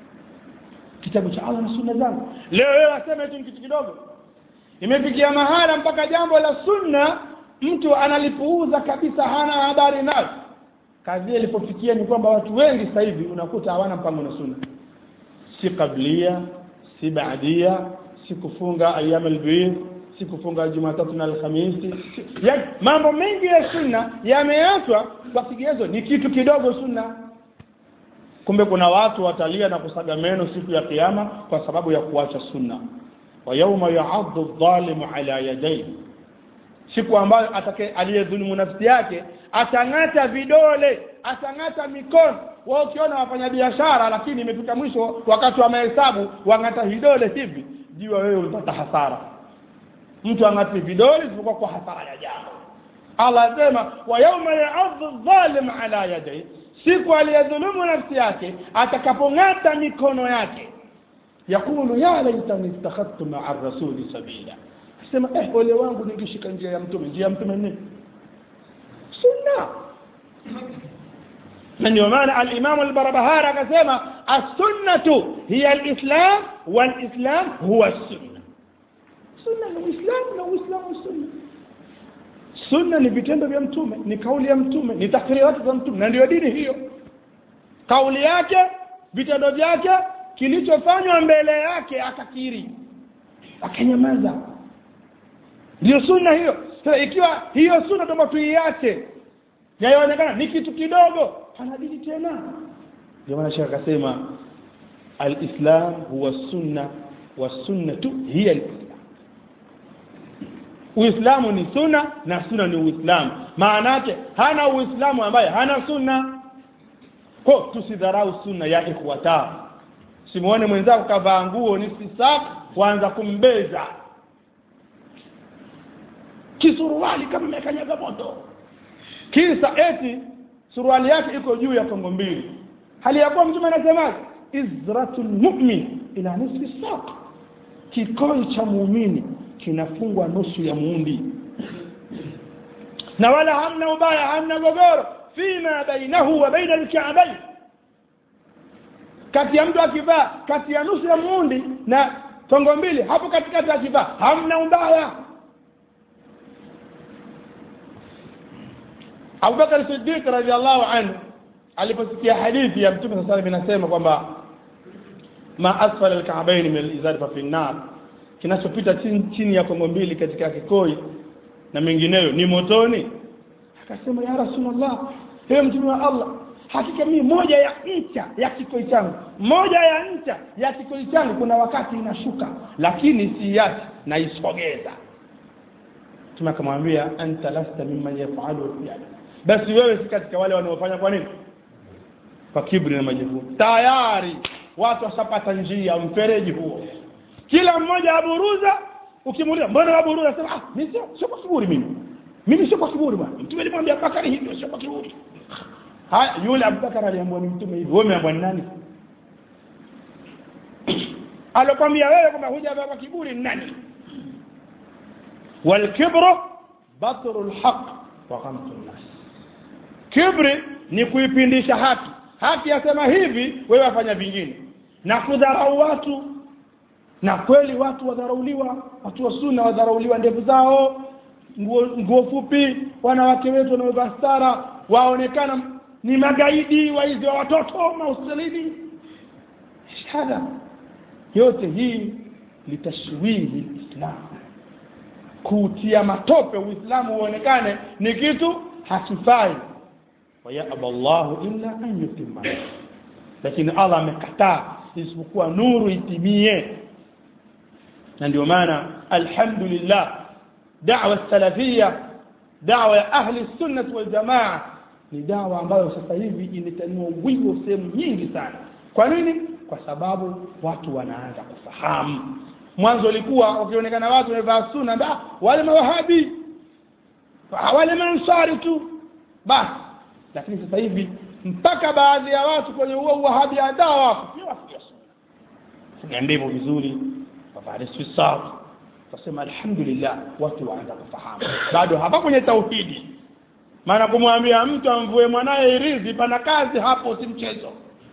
kitabu cha Allah na sunna zangu." Leo wewe asema hicho kitu kidogo. Imefikia mahala mpaka jambo la sunna mtu analipuuza kabisa, hana habari nayo. Kazi ilipofikia ni kwamba watu wengi sasa hivi unakuta hawana mpango na sunna. Si kablia, si baadia, si kufunga ayyam al-bid, si kufunga Jumatatu na Alhamisi. Yaani mambo mengi ya sunna yameachwa kwa kigezo ni kitu kidogo sunna. Kumbe kuna watu watalia na kusaga meno siku ya kiyama kwa sababu ya kuacha sunna. Wa yawma ya'addu adh-dhalimu ala yadayhi, siku ambayo atakaye aliyedhulumu nafsi yake atangata vidole, atangata mikono. Wao ukiona wafanya biashara lakini imefika mwisho wakati wa mahesabu wangata vidole hivi, jua wewe ulipata hasara. Mtu angati vidole zilikuwa kwa hasara ya jambo. Allah sema, "Wa yawma ya'adhu adh-dhalim ala yadayhi", siku aliyedhulumu nafsi yake atakapongata mikono yake, yakulu ya laitani ittakhadtu ma'a ar-rasuli sabila, sema eh ole wangu ningeshika njia ya mtume. Njia ya mtume nini? Sunna. Na ndio maana al-Imam al-Barbahari akasema, "As-sunnatu hiya al-islam wal-islam huwa as-sunna." Sunna ni Uislamu na Uislamu ni sunna. Sunna ni vitendo vya mtume, ni kauli ya mtume, ni takrirati za mtume, na ndio dini hiyo. Kauli yake, vitendo vyake, kilichofanywa mbele yake akakiri, akanyamaza. Ndio sunna hiyo. Sasa ikiwa hiyo sunna ndio tuiache, yaonekana ni kitu kidogo, hana dini tena. Ndio maana shaka akasema al-Islam huwa sunna wa sunnatu hiya al-Islam. Uislamu ni sunna na sunna ni Uislamu. Maana yake hana Uislamu ambaye hana sunna. Kwa tusidharau sunna ya ikhwata. Simuone mwenzako kavaa nguo ni sisak kuanza kumbeza. Kisuruali kama mekanyaga moto. Kisa eti suruali yake iko juu ya kongo mbili. Hali ya kuwa mtume anasema izratul mu'min ila nisfi saq. Kikoi cha muumini kinafungwa nusu ya muundi. Na wala hamna ubaya, hamna gogoro fima bainahu wa baina al-ka'bayn. Kati ya mtu akivaa kati ya nusu ya muundi na kongo mbili, hapo katikati akivaa hamna ubaya. Abu Bakar Siddiq radhiyallahu anhu aliposikia hadithi ya Mtume sallallahu alayhi wasallam inasema kwamba ma asfala al-ka'bayn min al-izar fa fi an-nar, kinachopita chini, chini ya kongo mbili katika kikoi na mengineyo ni motoni. Akasema ya Rasulullah, ewe Mtume wa Allah, hakika mimi moja ya ncha ya kikoi changu, moja ya ncha ya kikoi changu kuna wakati inashuka, lakini siachi na isogeza. Mtume akamwambia anta lasta mimman yaf'alu yani, basi wewe si katika wale wanaofanya kwa nini? Kwa kiburi na majivuno. Tayari watu washapata njia mfereji huo. Kila mmoja aburuza, ukimuuliza mbona waburuza sema ah mimi sio sio kwa kiburi mimi. Mimi sio kwa kiburi bwana. Mtume alimwambia Bakari hivyo sio kwa kiburi. Haya yule Abubakar aliambiwa ni mtume hivyo. Wewe umeambiwa ni nani? Alokuambia wewe kwamba hujavaa kwa kiburi ni nani? Wal kibru batrul haqq wa ghamtun nas. Kibri ni kuipindisha haki. Haki yasema hivi, wewe wafanya vingine. Na kudharau watu. Na kweli watu wadharauliwa, watu wa sunna wadharauliwa ndevu zao, nguo nguo fupi, wanawake wetu wanaovaa stara waonekana ni magaidi waizi wa watoto mausalini. Shahada yote hii litashwihi Islam, kutia matope Uislamu uonekane ni kitu hakifai. Wa ya aballahu illa an yutimma, lakini Allah amekataa isipokuwa nuru itimie. Na ndio maana alhamdulillah da'wa salafia, da'wa ya ahli sunnah wal jamaa ni da'wa ambayo sasa hivi imetanua wigo sehemu nyingi sana. Kwa nini? Kwa sababu watu wanaanza kufahamu. Mwanzo ilikuwa wakionekana watu wanavaa sunna da wale mawahabi, wale mansari tu basi. Lakini sasa hivi mpaka baadhi ya watu kwenye huo wahabi adawa wako ni watu wa sunna. Ndivyo vizuri wafanye sisaf. Tasema alhamdulillah watu waanza kufahamu. Bado hapa kwenye tauhidi. Maana kumwambia mtu amvue mwanae irizi pana kazi hapo si mchezo.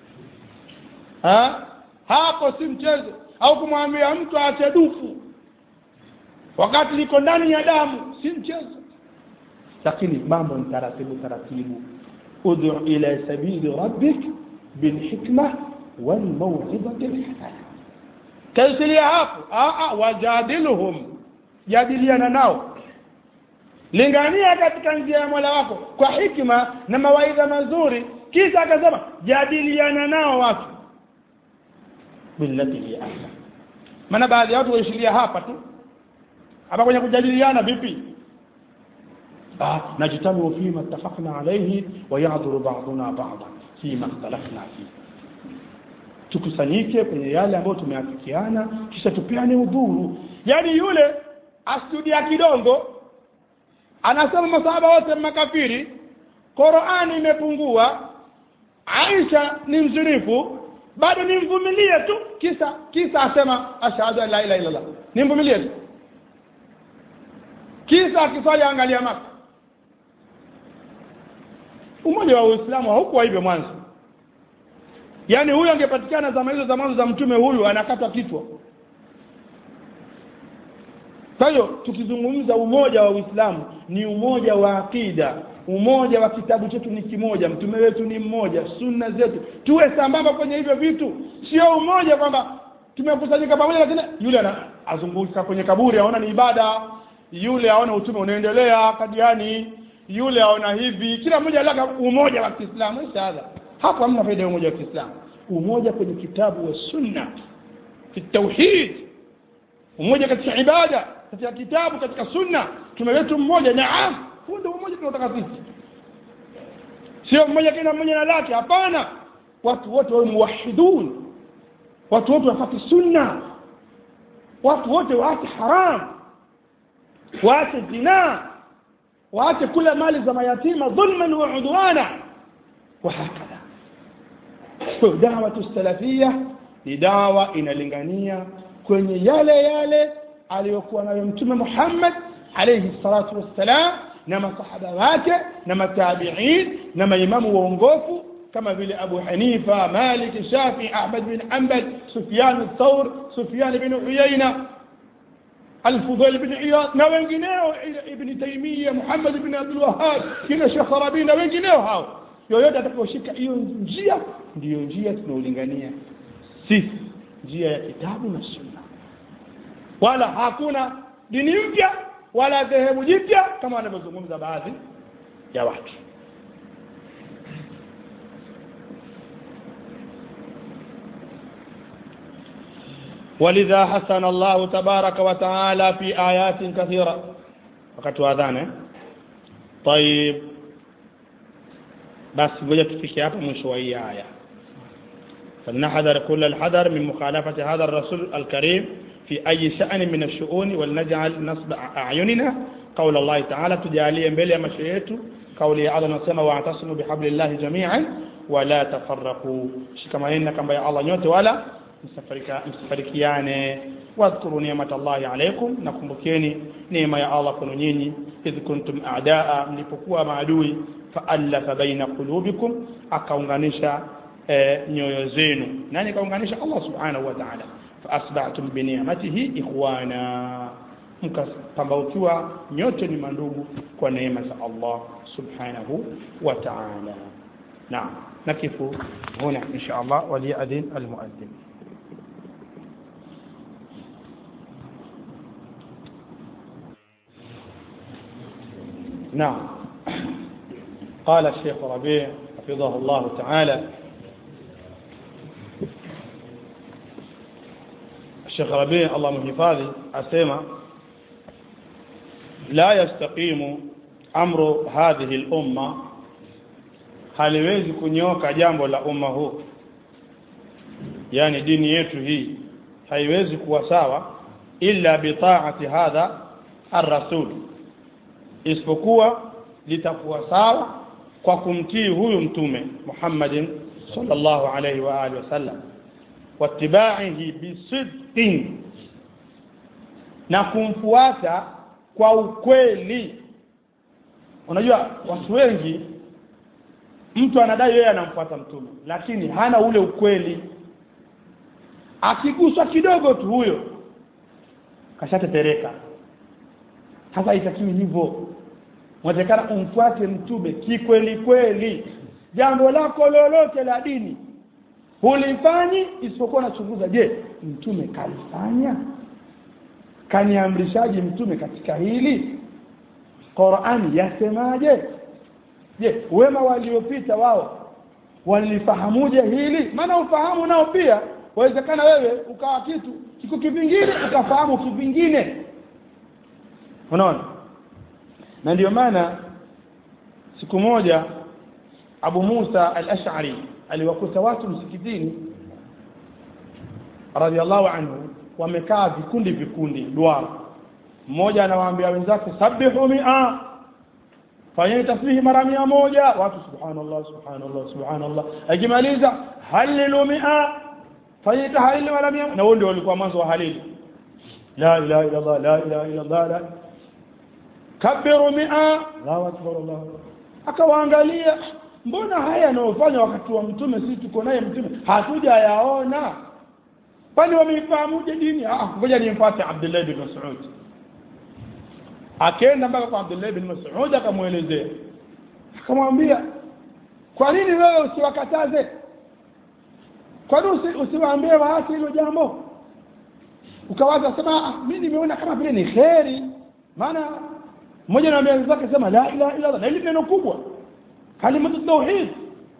Ha? Hapo si mchezo. Au kumwambia mtu aache dufu wakati liko ndani ya damu si mchezo. Lakini mambo ni taratibu taratibu. Ud'u ila sabili rabbik bil hikma wal maw'izati al hasana. Kaisilia hapo a a wajadiluhum, jadiliana nao, lingania katika njia ya Mola wako kwa hikma na mawaidha mazuri. Kisha akasema jadiliana nao watu billati hi ahsan. Maana baadhi ya watu waishilia hapa tu, hapa kwenye kujadiliana vipi? ah najitamu fima ittafaqna alayhi wa ya'dhuru ba'duna ba'dan fima ikhtalafna fihi. Tukusanyike kwenye yale ambayo tumeafikiana kisha tupiane udhuru. Yani yule astudia kidongo anasema masahaba wote makafiri, Qur'ani imepungua, Aisha ni mzurifu, bado nimvumilie tu, kisa kisa asema ashhadu an la ilaha illa Allah, nimvumilie tu. Kisa akisali angalia Maka. Umoja wa Uislamu haukuwa hivyo mwanzo. Yani huyo angepatikana zama hizo za mwanzo za mtume, huyu anakatwa kichwa. Kwa hiyo tukizungumza umoja wa Uislamu ni umoja wa akida, umoja wa kitabu chetu ni kimoja, mtume wetu ni mmoja, sunna zetu tuwe sambamba kwenye hivyo vitu. Sio umoja kwamba tumekusanyika pamoja lakini yule anazunguka kwenye kaburi aona ni ibada, yule aona utume unaendelea Kadiani, yule aona hivi, kila mmoja alaka umoja wa Kiislamu. Inshallah hapo hamna faida ya umoja wa Kiislamu. Umoja kwenye kitabu wa sunna fi tauhid, umoja katika ibada, katika kitabu, katika sunna. Tumewetu mmoja, naam, huo ndio umoja tunataka sisi. Sio mmoja kila mmoja na lake, hapana. Watu wote wawe muwahhidun, watu wote wafuate sunna, watu wote waache haram, waache zina, waache kula mali za mayatima dhulman wa udwana wa hakadha. Kwa da'wa salafia ni dawa inalingania kwenye yale yale aliyokuwa nayo Mtume Muhammad alayhi salatu wassalam na masahaba wake na matabi'in na maimamu waongofu kama vile Abu Hanifa, Malik, Shafi, Ahmad bin Hanbal, Sufyan al-Thawr, Sufyan bin Uyayna, Al-Fudayl bin Iyad na wengineo, Ibn Taymiyyah, Muhammad bin Abdul Wahhab, kina Sheikh Rabi na wengineo hao. Yoyote atakayoshika hiyo njia ndiyo njia tunaolingania sisi, njia ya kitabu na sunna. Wala hakuna dini mpya wala dhehebu jipya kama wanavyozungumza baadhi ya watu. ولذا حسن الله تبارك وتعالى في آيات كثيرة. وقت أذانه طيب بس ngoja tufikie hapo mwisho wa hii aya. فلنحذر كل الحذر من مخالفة هذا الرسول الكريم في أي شأن من الشؤون ولنجعل نصب أعيننا قول الله تعالى. تجاليه mbele ya macho yetu kauli ya Allah nasema wa'tasimu bihablillahi jami'an wala tafarraqu, shikamaneni kamba ya Allah nyote wala msifarikiane. Wadhkuru ni'matallahi alaykum, nakumbukeni neema ya Allah kwenu nyinyi. Idh kuntum a'daa, mlipokuwa maadui, fa'alafa baina qulubikum, akaunganisha e, nyoyo zenu. Nani kaunganisha? Allah subhanahu wa ta'ala. Fa asba'tum bi ni'matihi ikhwana, mkapambaukiwa nyote ni mandugu kwa neema za Allah subhanahu wa ta'ala. Naam, nakifu huna insha Allah, waliadhin almuadhin. نعم. قال الشيخ ربيع حفظه الله تعالى، الشيخ ربيع الله محفظه أسمع: لا يستقيم أمر هذه الأمة، haliwezi kunyoka jambo la umma huu, yani dini yetu hii haiwezi kuwa sawa illa bi ta'ati hadha ar-rasul, isipokuwa litakuwa sawa kwa kumtii huyu mtume Muhammadin sallallahu alayhi wa alihi wasallam, wattiba'ihi bisidqin, na kumfuata kwa ukweli. Unajua watu wengi, mtu anadai yeye anamfuata mtume lakini hana ule ukweli. Akiguswa kidogo tu huyo kashatetereka. Hasa itakiwi hivyo. Mwatakana umfuate mtume kikweli kweli. Jambo lako lolote la dini hulifanyi isipokuwa nachunguza, je, mtume kalifanya? Kaniamrishaje mtume katika hili? Qur'ani yasemaje? Je, wema waliopita wao walifahamuje hili? Maana ufahamu nao pia wawezekana wewe ukawa kitu kiko kivingine ukafahamu kivingine. Unaona? Na ndio maana siku moja Abu Musa al-Ash'ari aliwakuta watu msikitini radhiallahu anhu wamekaa vikundi vikundi duara. Mmoja anawaambia wenzake sabihu mi'a, fanyeni tasbihi mara mia moja. Watu subhanallah subhanallah subhanallah. Akimaliza halilu mi'a, fanyeni tahlil mara mia. Na wao ndio walikuwa mwanzo wa halili, la ilaha illa Allah la ilaha illa Allah la kabiru mi'a, Allahu akbar Allah. Akawaangalia, mbona haya yanayofanya wakati wa mtume sisi tuko naye mtume hatuja yaona? Kwani wamefahamuje dini? Ah, ngoja nimfuate Abdullah bin Mas'ud. Akaenda mpaka kwa Abdullah bin Mas'ud akamuelezea. Akamwambia, kwa nini wewe usiwakataze? Kwa nini usiwaambie waache hilo jambo? Ukawaza sema, ah, mimi nimeona kama vile ni khairi. Maana mmoja anamwambia zake sema la ilaha illa Allah, na hili neno kubwa kalimatu tauhid,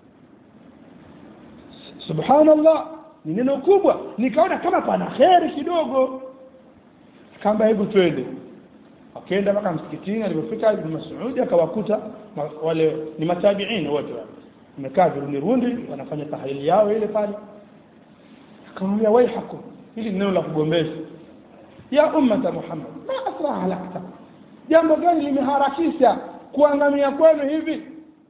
subhanallah, ni neno kubwa. Nikaona kama pana khairi kidogo, kamba hebu twende. Akaenda mpaka msikitini. Alipofika Ibn Mas'ud akawakuta wale ni matabiin wote wamekaa rundi rundi wanafanya tahlili yao ile pale. Akamwambia waihakum, hili neno la kugombesha, ya ummata Muhammad ma asra halakta, jambo gani limeharakisha kuangamia kwenu hivi?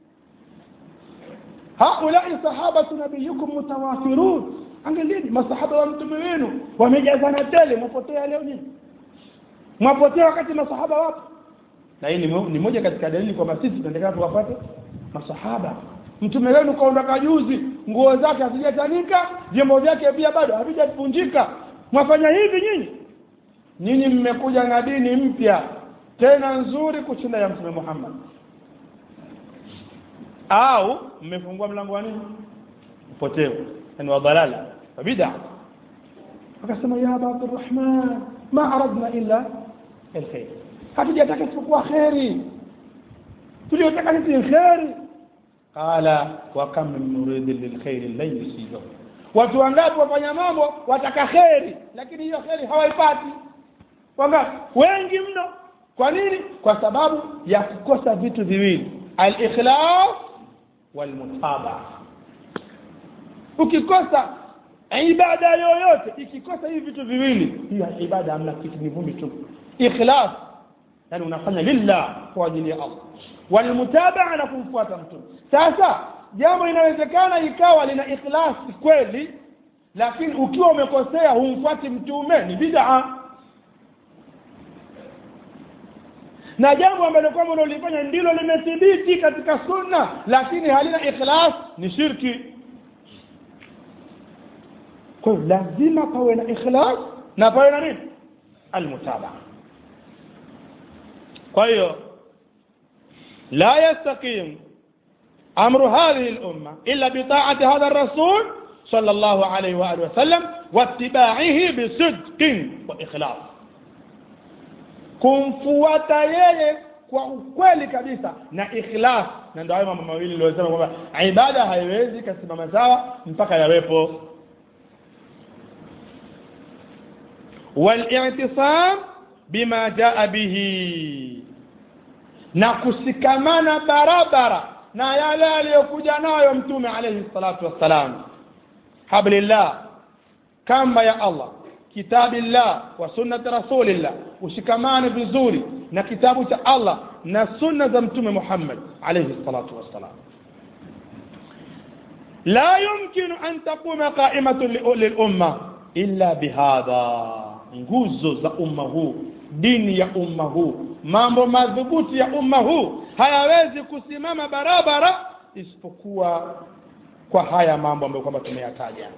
haulai sahabatu nabiyukum mutawafirun, angalieni masahaba wa mtume wenu wamejazana tele, mpotea leo nini? Mwapotea wakati masahaba wapo. Na hii ni moja katika dalili kwamba sisi tunataka tuwapate masahaba. Mtume wenu kaondoka juzi, nguo zake hazijatanika, vyombo vyake pia bado havijavunjika. Mwafanya hivi nyinyi? Nyinyi mmekuja na dini mpya tena nzuri kushinda ya Mtume Muhammad. Au mmefungua mlango wa nini? Upotevu, yani wa dalala, wa bid'ah. Akasema ya Aba Abdurrahman ma aradna illa alkhair, hatujataka isipokuwa khairi, tuliotaka ni khairi. Qala wa kam min murid lilkhair la yusibu, watu wangapi wafanya mambo wataka khairi lakini hiyo khairi hawaipati? Wangapi? Wengi mno. Kwa nini? Kwa sababu ya kukosa vitu viwili, al-ikhlas wal mutabaa. Ukikosa ibada yoyote, ikikosa hivi vitu viwili, hiyo ibada hamna kitu, ni vumbi tu. Ikhlas, yani unafanya lillah, kwa ajili ya Allah, wal mutabaa, na kumfuata mtume. Sasa jambo inawezekana ikawa lina ikhlas kweli, lakini ukiwa umekosea humfuati mtume, ni bid'a. Na jambo ambalo kama unalifanya ndilo limethibiti katika sunna lakini halina ikhlas, ni shirki. Kwa lazima pawe na ikhlas na pawe na nini? Almutabaa. Kwa hiyo la yastaqim amru hadhihi al-umma illa bi ta'ati hadha ar-rasul sallallahu alayhi wa alihi wa sallam wa ittiba'ihi bi sidqin wa ikhlas. Kumfuata yeye kwa ukweli kabisa na ikhlas. Na ndio hayo mambo mawili niliyosema kwamba ibada haiwezi kusimama sawa mpaka yawepo. wal-i'tisam bima jaa bihi, na kusikamana barabara na yale aliyokuja nayo mtume alayhi salatu wassalam. hablillah, kamba ya Allah, kitabillah wa sunnati rasulillah, ushikamane vizuri na kitabu cha Allah na sunna za mtume Muhammad alayhi salatu wassalam. la yumkinu an taquma qa'imatun lil umma illa bihadha, nguzo za umma huu, dini ya umma huu, mambo madhubuti ya umma huu hayawezi kusimama barabara isipokuwa kwa haya mambo ambayo kwamba tumeyataja.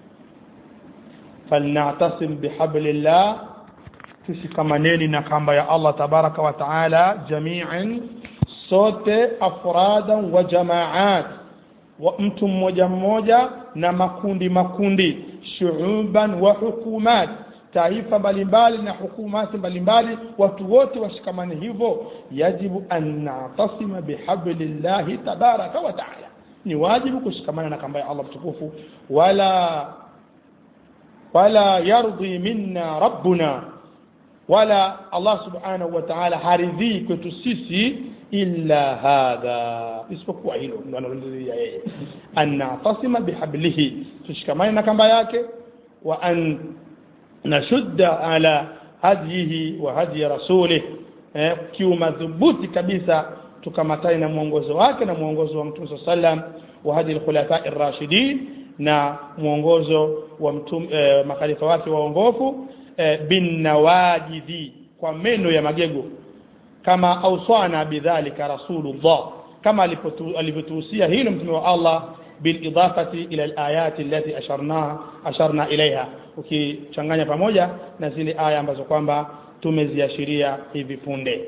falna'tasim bihablillah, tushikamaneni na kamba ya Allah tabaraka wa taala, jami'an, sote, afradan wa jama'at, wa mtu mmoja mmoja na makundi makundi, shu'uban wa hukumat, taifa mbalimbali na hukumati mbalimbali, watu wote washikamane hivyo. yajibu an na'tasima bihablillahi tabaraka wa taala, ni wajibu kushikamana na kamba ya Allah mtukufu. wala wala yardi minna rabbuna, wala Allah subhanahu wa ta'ala haridhi kwetu sisi illa hadha, isipokuwa hilo ndio analoridhia yeye. an na'tasima bihablihi, tushikamane na kamba yake, wa an nashudda ala hadihi wa hadi rasulih, eh, kiumadhubuti kabisa tukamatane na mwongozo wake na mwongozo wa mtume sallam, wa hadi al-khulafa ar-rashidin, na mwongozo wa mtume eh, makhalifa wake waongofu, eh, bin nawajidhi, kwa meno ya magego, kama auswana bidhalika rasulullah, kama alivyotuhusia hilo mtume wa Allah, bil idafati ila al-ayati allati asharna asharna ilaiha, ukichanganya pamoja na zile aya ambazo kwamba tumeziashiria hivi punde.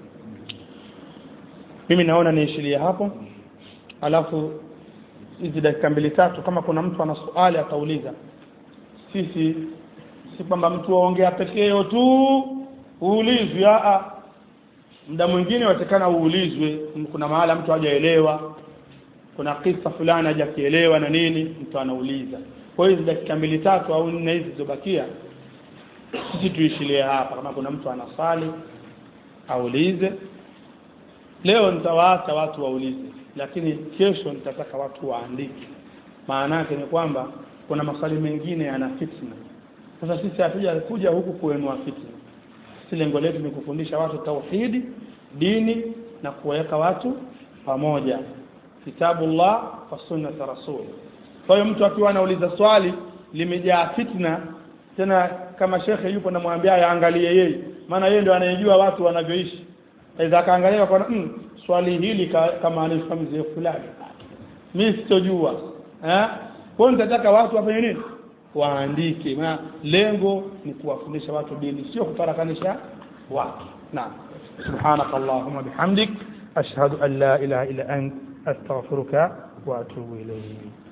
Mimi naona niishilie hapo, alafu hizi dakika mbili tatu kama kuna mtu ana swali atauliza. Sisi si kwamba mtu aongea pekee tu uulizwe, a muda mwingine watakana uulizwe, kuna mahala mtu hajaelewa, kuna kisa fulani hajakielewa na nini, mtu anauliza. Kwa hiyo dakika mbili tatu au nne hizi zilizobakia sisi tuishilie hapa. Kama kuna mtu anasali aulize. Leo nitawaacha watu waulize, lakini kesho nitataka watu waandike. Maana yake ni kwamba kuna maswali mengine yana fitna. Sasa sisi hatuja kuja huku kuenua fitna. Sisi lengo letu ni kufundisha watu tauhidi, dini, na kuweka watu pamoja, kitabullah wa sunnat rasul. Kwa hiyo mtu akiwa anauliza swali limejaa fitna, tena kama shekhe yupo namwambia aangalie yeye, maana yeye ndio anayejua watu wanavyoishi. Aidha kaangalia kwa mm, swali hili ka, kama anafahamu mzee fulani, mimi sitojua. Eh? Kwa hiyo nitataka watu wafanye nini? Waandike. Maana lengo ni kuwafundisha watu dini, sio kufarakanisha watu. Naam. Subhanakallahumma bihamdik ashhadu an la ilaha illa ant astaghfiruka wa atubu ilayk.